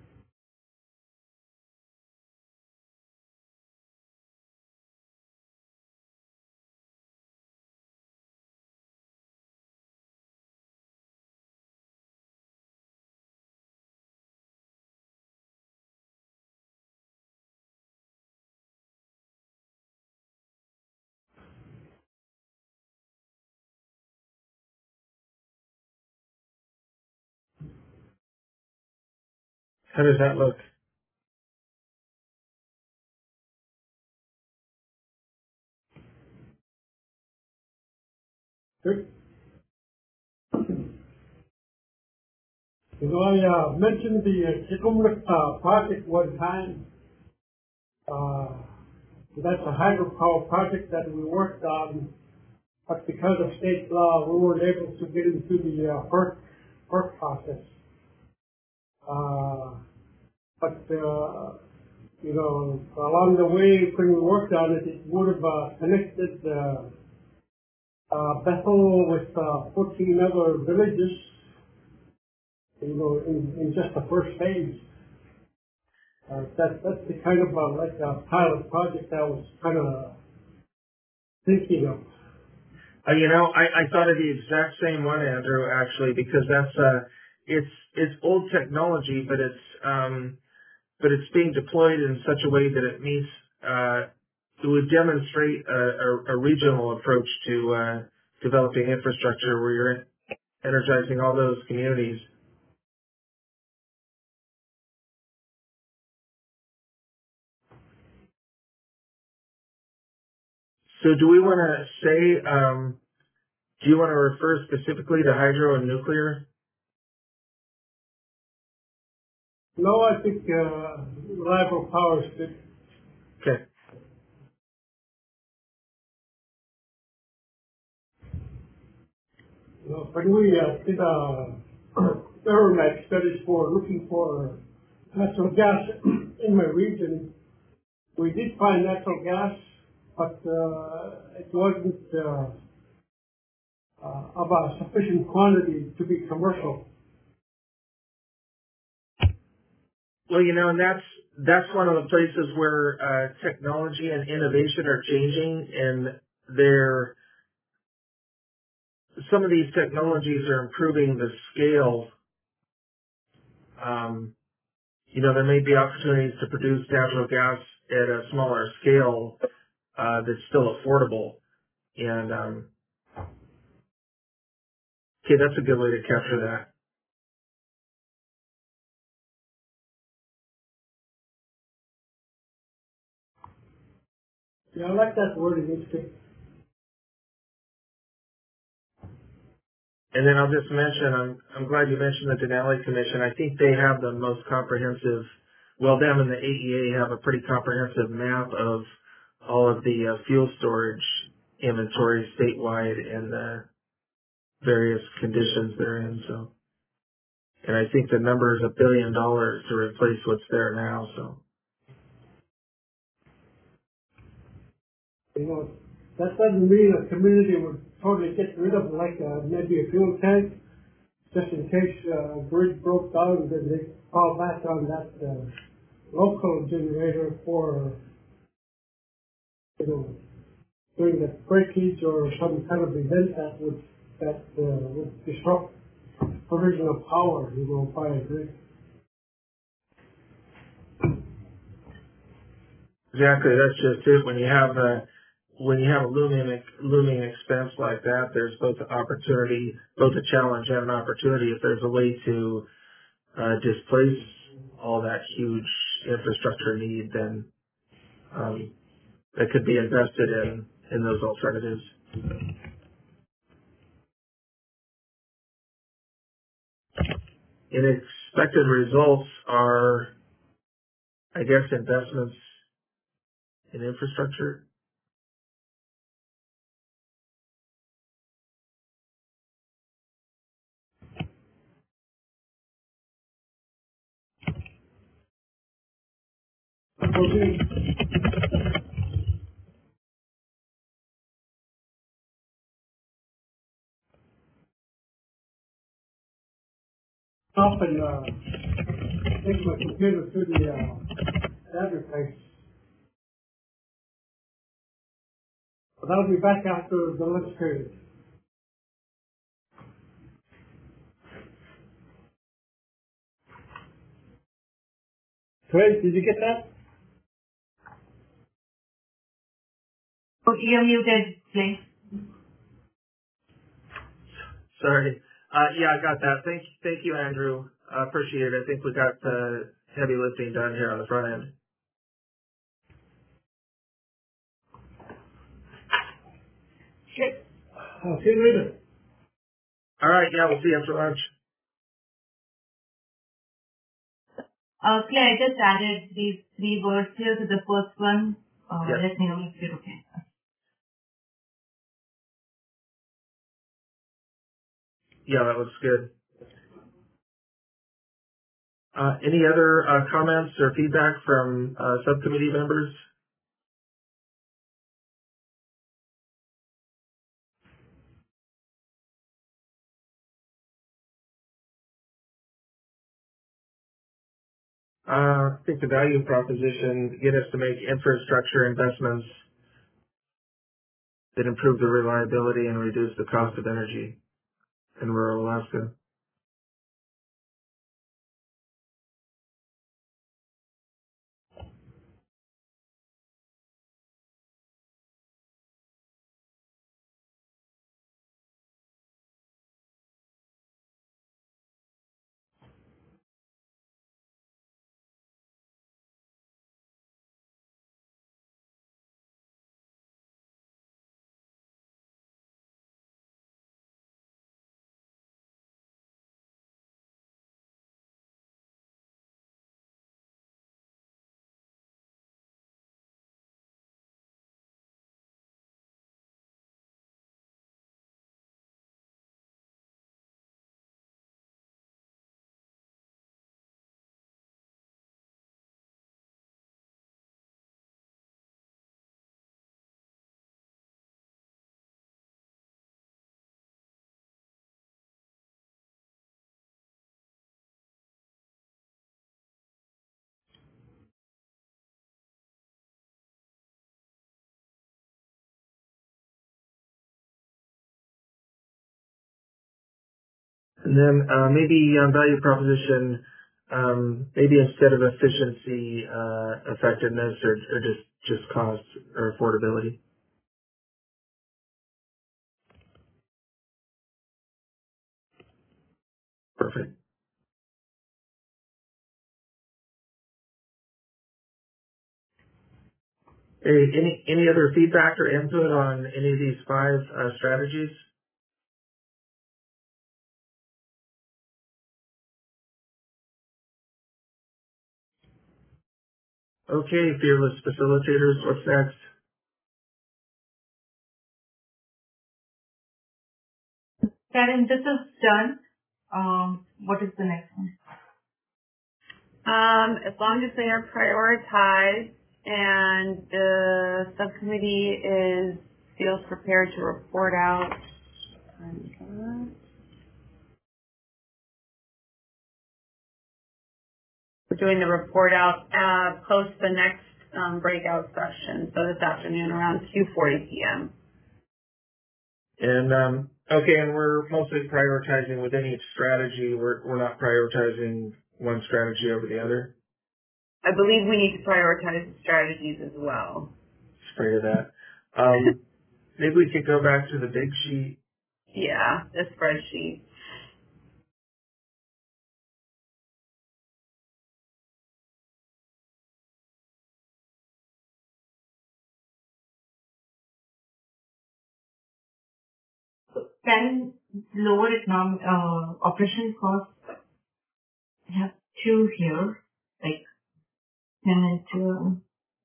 How does that look? Good. I mentioned the Chikumlik project one time. That's a hydropower project that we worked on, but because of state law, we weren't able to get into the FERC process. But along the way, when we worked on it, it would have connected Bethel with 14 other villages, in just the first phase. That's the kind of like a pilot project I was kind of thinking of. I thought of the exact same one, Andrew, actually, because that's it's old technology, but it's being deployed in such a way that it would demonstrate a regional approach to developing infrastructure where you're energizing all those communities. So do we want to say, do you want to refer specifically to hydro and nuclear? No, I think reliable power is good. Okay. When we did Euromed studies for looking for natural gas in my region, we did find natural gas, but it wasn't of a sufficient quantity to be commercial. Well, and that's one of the places where technology and innovation are changing, and some of these technologies are improving the scale. There may be opportunities to produce natural gas at a smaller scale that's still affordable, and okay, that's a good way to capture that. Yeah, I like that word in this case. And then I'll just mention, I'm glad you mentioned the Denali Commission. I think they have the most comprehensive, well, them and the AEA have a pretty comprehensive map of all of the fuel storage inventory statewide and the various conditions they're in. So, and I think the number is $1 billion to replace what's there now. So, You know, that doesn't mean a community would totally get rid of like maybe a fuel tank, just in case a bridge broke down, then they fall back on that local generator for, you know, during the breakage or some kind of event that would disrupt provision of power, you know, by a grid. exactly, that's just it. When you have a looming expense like that, there's both an opportunity, both a challenge and an opportunity. If there's a way to displace all that huge infrastructure need, then that could be invested in those alternatives. And expected results are, I guess, investments in infrastructure. Okay. Often take my computer to the advertise. But I'll be back after the lunch period. Trey, did you get that? Oh, you're muted, please. Sorry. Yeah, I got that. Thank you, Andrew. Appreciate it. I think we got the heavy lifting done here on the front end. Okay. I'll see you later. All right. Yeah, we'll see you after lunch. Claire, I just added these 3 words here to the first one. Yes. Let me know if you're okay. Yeah, that looks good. Any other comments or feedback from subcommittee members? I think the value proposition get us to make infrastructure investments that improve the reliability and reduce the cost of energy in rural Alaska. And then maybe on value proposition, maybe instead of efficiency, effectiveness, or just cost or affordability. Perfect. Hey, any other feedback or input on any of these 5 strategies? Okay, fearless facilitators, what's next? Karen, this is done. What is the next one? As long as they are prioritized and the subcommittee feels prepared to report out. We're doing the report out post the next breakout session, so this afternoon around 2:40 p.m. And okay, and we're mostly prioritizing within each strategy. We're not prioritizing one strategy over the other. I believe we need to prioritize the strategies as well. Spray of that. Maybe we could go back to the big sheet. Yeah, the spreadsheet. Can lower operation costs. I have two here, like 10 and 2.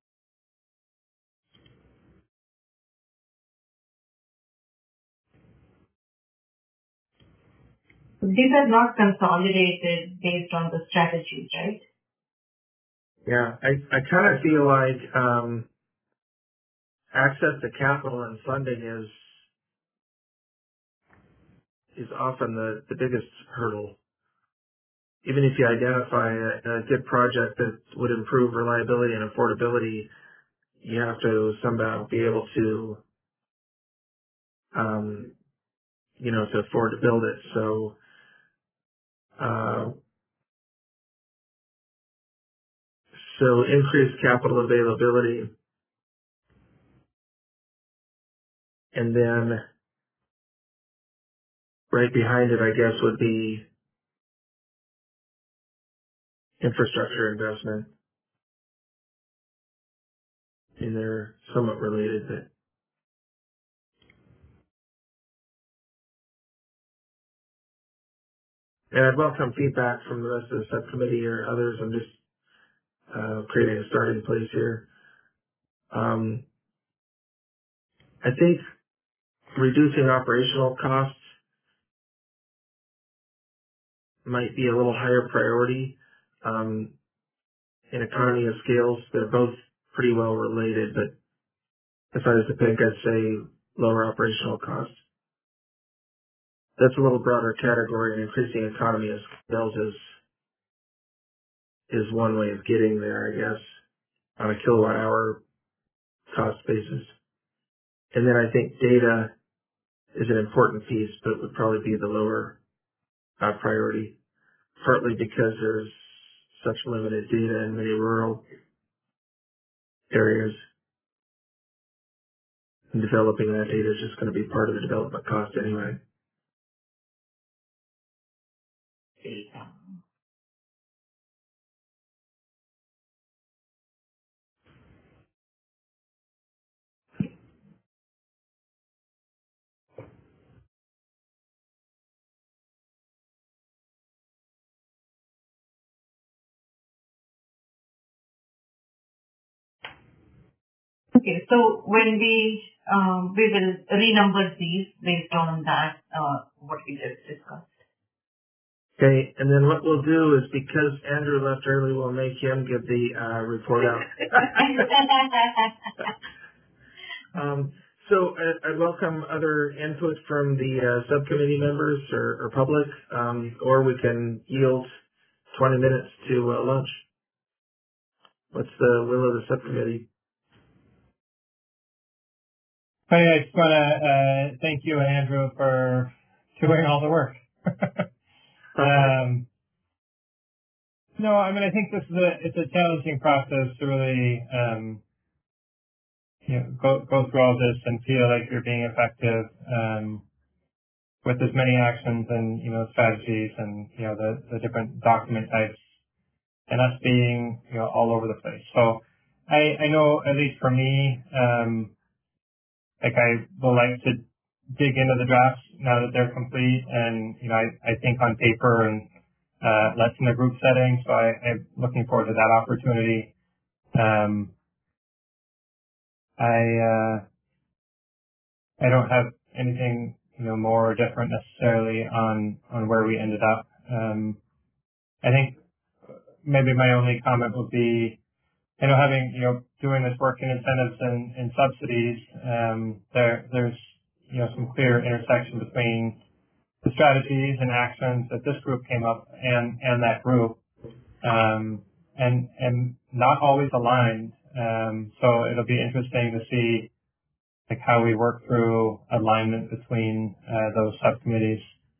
These are not consolidated based on the strategies, right? Yeah, I kind of feel like access to capital and funding is often the biggest hurdle. Even if you identify a good project that would improve reliability and affordability, you have to somehow be able to, to afford to build it. So, so increased capital availability, and then right behind it, I guess, would be infrastructure investment. And they're somewhat related, but. And I'd welcome feedback from the rest of the subcommittee or others. I'm just creating a starting place here. I think reducing operational costs might be a little higher priority. In economy of scales, they're both pretty well related, but if I was to pick, I'd say lower operational costs. That's a little broader category, and increasing economy of scales is one way of getting there, I guess, on a kilowatt hour cost basis. And then I think data is an important piece, but would probably be the lower priority, partly because there's such limited data in many rural areas. And developing that data is just going to be part of the development cost anyway. Okay, so when we will renumber these based on that, what we just discussed. Okay, and then what we'll do is, because Andrew left early, we'll make him give the report out. So I'd welcome other input from the subcommittee members or public, or we can yield 20 minutes to lunch. What's the will of the subcommittee? I just want to thank you and Andrew for doing all the work. No, I mean, I think it's a challenging process to really go through all this and feel like you're being effective with as many actions and strategies and the different document types, and us being all over the place. So I know, at least for me, like I will like to dig into the drafts now that they're complete, and I think on paper and less in a group setting. So I'm looking forward to that opportunity. I don't have anything, more or different necessarily on where we ended up. I think maybe my only comment would be, having, doing this work in incentives and subsidies, there's, some clear intersection between the strategies and actions that this group came up and that group, and not always aligned. So it'll be interesting to see like how we work through alignment between those subcommittees.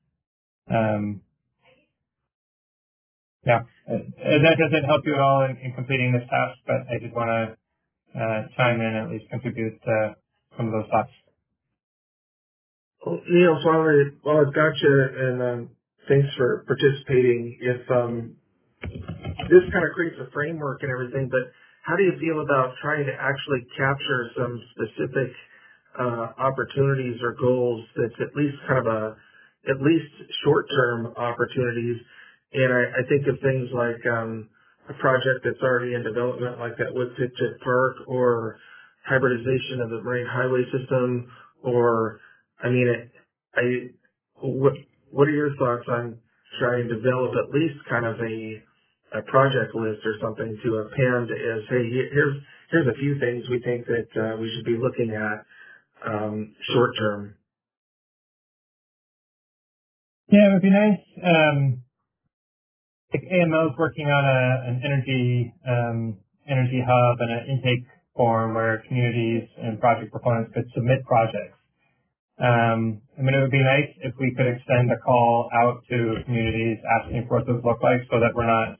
That doesn't help you at all in completing this task, but I did want to chime in and at least contribute some of those thoughts. Well, Neil, so while I've got you, and thanks for participating. If this kind of creates a framework and everything, but how do you feel about trying to actually capture some specific opportunities or goals that's at least kind of at least short-term opportunities? And I think of things like a project that's already in development, like that Woodpitchett Park, or hybridization of the marine highway system, or what are your thoughts on trying to develop at least kind of a project list or something to append as, hey, here's a few things we think that we should be looking at short term? Yeah, it would be nice. Like AMO is working on an energy hub and an intake form where communities and project proponents could submit projects. It would be nice if we could extend a call out to communities asking for what those look like, so that we're not.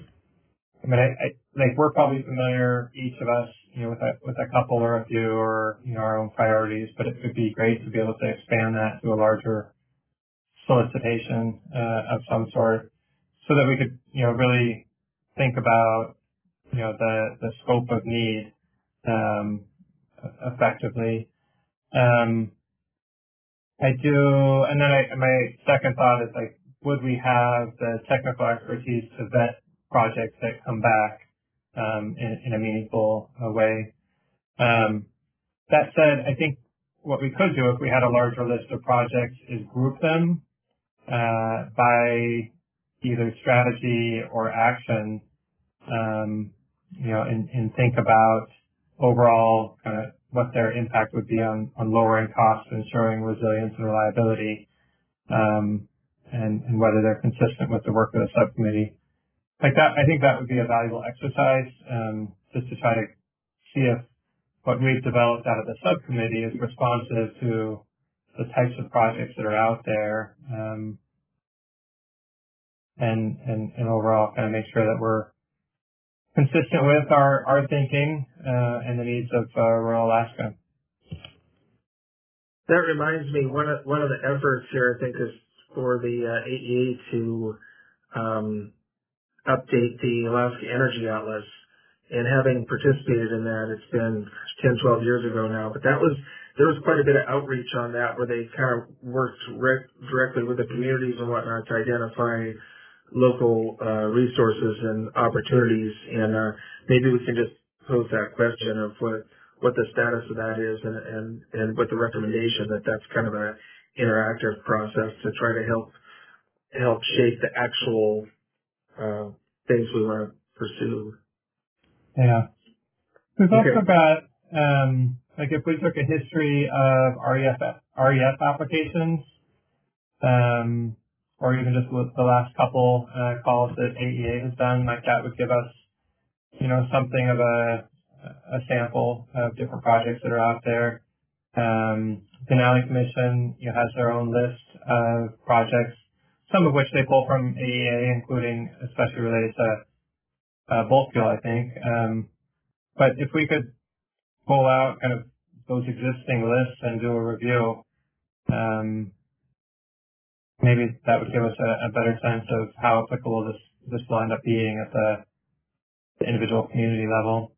We're probably familiar, each of us, with a couple or a few, or our own priorities. But it would be great to be able to expand that to a larger solicitation of some sort, so that we could, really think about, the scope of need effectively. I do, and then my second thought is, like, would we have the technical expertise to vet projects that come back in a meaningful way? That said, I think what we could do if we had a larger list of projects is group them by either strategy or action, and think about overall kind of what their impact would be on lowering costs, ensuring resilience and reliability, and whether they're consistent with the work of the subcommittee. Like that, I think that would be a valuable exercise, just to try to see if what we've developed out of the subcommittee is responsive to the types of projects that are out there, and overall kind of make sure that we're consistent with our thinking and the needs of rural Alaska. That reminds me, one of the efforts here, I think, is for the AEA to update the Alaska Energy Atlas. And having participated in that, it's been 10, 12 years ago now, but there was quite a bit of outreach on that, where they kind of worked directly with the communities and whatnot to identify local resources and opportunities. And maybe we can just pose that question of what the status of that is, and what the recommendation that's kind of an interactive process to try to help shape the actual things we want to pursue. Yeah. We've also got, like, if we took a history of REF applications, or even just the last couple calls that AEA has done, like that would give us, something of a sample of different projects that are out there. Denali Commission, has their own list of projects, some of which they pull from AEA, including especially related to bulk fuel, I think. But if we could pull out kind of those existing lists and do a review, maybe that would give us a better sense of how applicable this will end up being at the individual community level.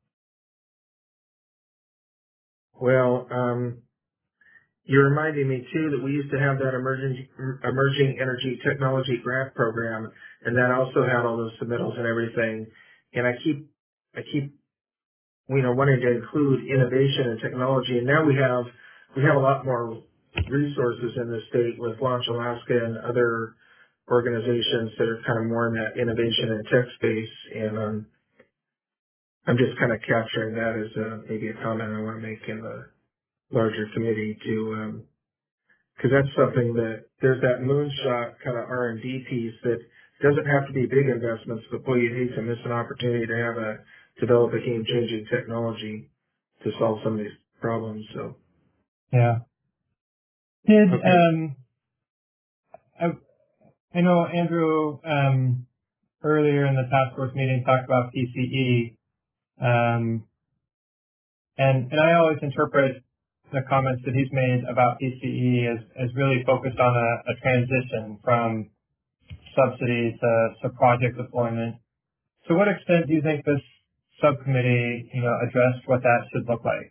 Well, you're reminding me too that we used to have that emerging energy technology grant program, and that also had all those submittals and everything. And I keep wanting to include innovation and technology. And now we have a lot more resources in the state with Launch Alaska and other organizations that are kind of more in that innovation and tech space. And I'm just kind of capturing that as maybe a comment I want to make in the larger committee to, because that's something that there's that moonshot kind of R&D piece that doesn't have to be big investments, but boy, you'd hate to miss an opportunity to develop a game-changing technology to solve some of these problems. So yeah. I know Andrew earlier in the task force meeting talked about PCE, and I always interpret the comments that he's made about PCE as really focused on a transition from subsidy to project deployment. To what extent do you think this subcommittee, addressed what that should look like?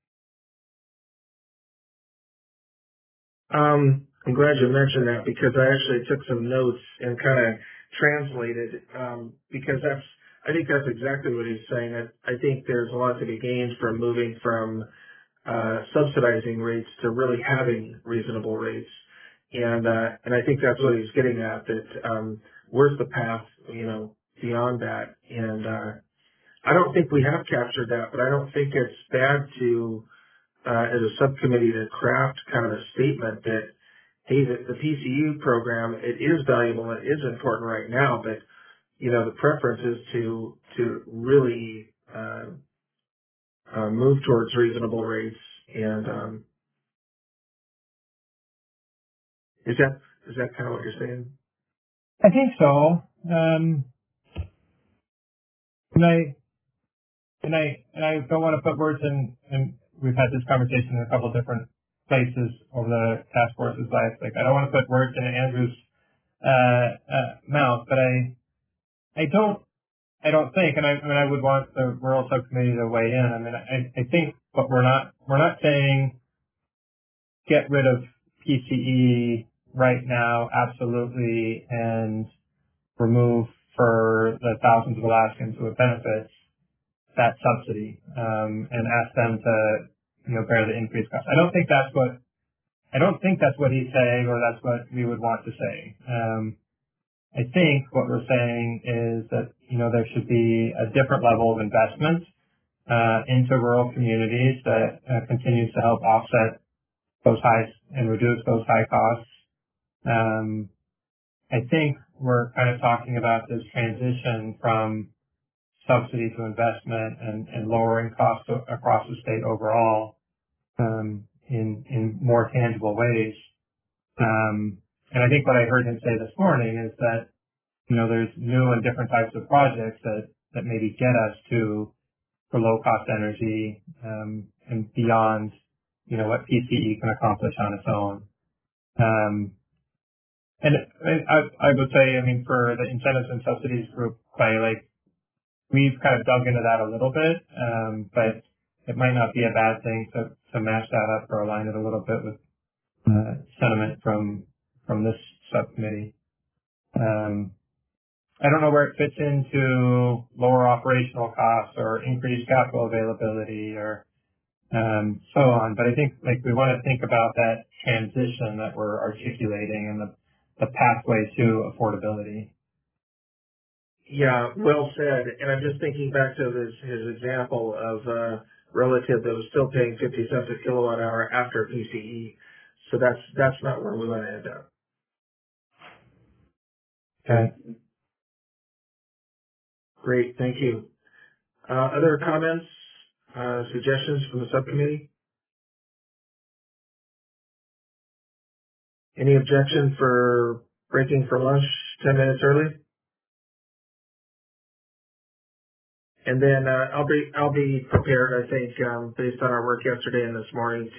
I'm glad you mentioned that because I actually took some notes and kind of translated, because I think that's exactly what he's saying. I think there's a lot to be gained from moving from subsidizing rates to really having reasonable rates. And I think that's what he's getting at, that where's the path, beyond that. And I don't think we have captured that, but I don't think it's bad to, as a subcommittee, to craft kind of a statement that, hey, the PCU program, it is valuable, it is important right now, but, the preference is to really move towards reasonable rates. And is that kind of what you're saying? I think so. And I don't want to put words in, and we've had this conversation in a couple of different places over the task force's life. Like, I don't want to put words in Andrew's mouth, but I don't think, and I would want the rural subcommittee to weigh in. I mean, I think, but we're not saying get rid of PCE right now, absolutely, and remove for the thousands of Alaskans who it benefits that subsidy, and ask them to, bear the increased cost. I don't think that's what he's saying, or that's what we would want to say. I think what we're saying is that, there should be a different level of investment into rural communities that continues to help offset those high and reduce those high costs. I think we're kind of talking about this transition from subsidy to investment and lowering costs across the state overall in more tangible ways. And I think what I heard him say this morning is that, there's new and different types of projects that maybe get us for low cost energy, and beyond, what PCE can accomplish on its own. And I would say, for the incentives and subsidies group, Clay, like, we've kind of dug into that a little bit, but it might not be a bad thing to match that up or align it a little bit with sentiment from this subcommittee. I don't know where it fits into lower operational costs or increased capital availability or so on, but I think we want to think about that transition that we're articulating and the pathway to affordability. Yeah, well said. And I'm just thinking back to his example of a relative that was still paying 50 cents a kilowatt hour after PCE. So that's not where we want to end up. Okay. Great, thank you. Other comments, suggestions from the subcommittee? Any objection for breaking for lunch 10 minutes early? And then I'll be prepared, I think, based on our work yesterday and this morning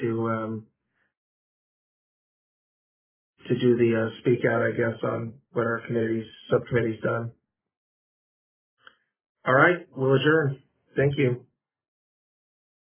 to do the speak out, I guess, on what our subcommittee's done. All right, we'll adjourn. Thank you.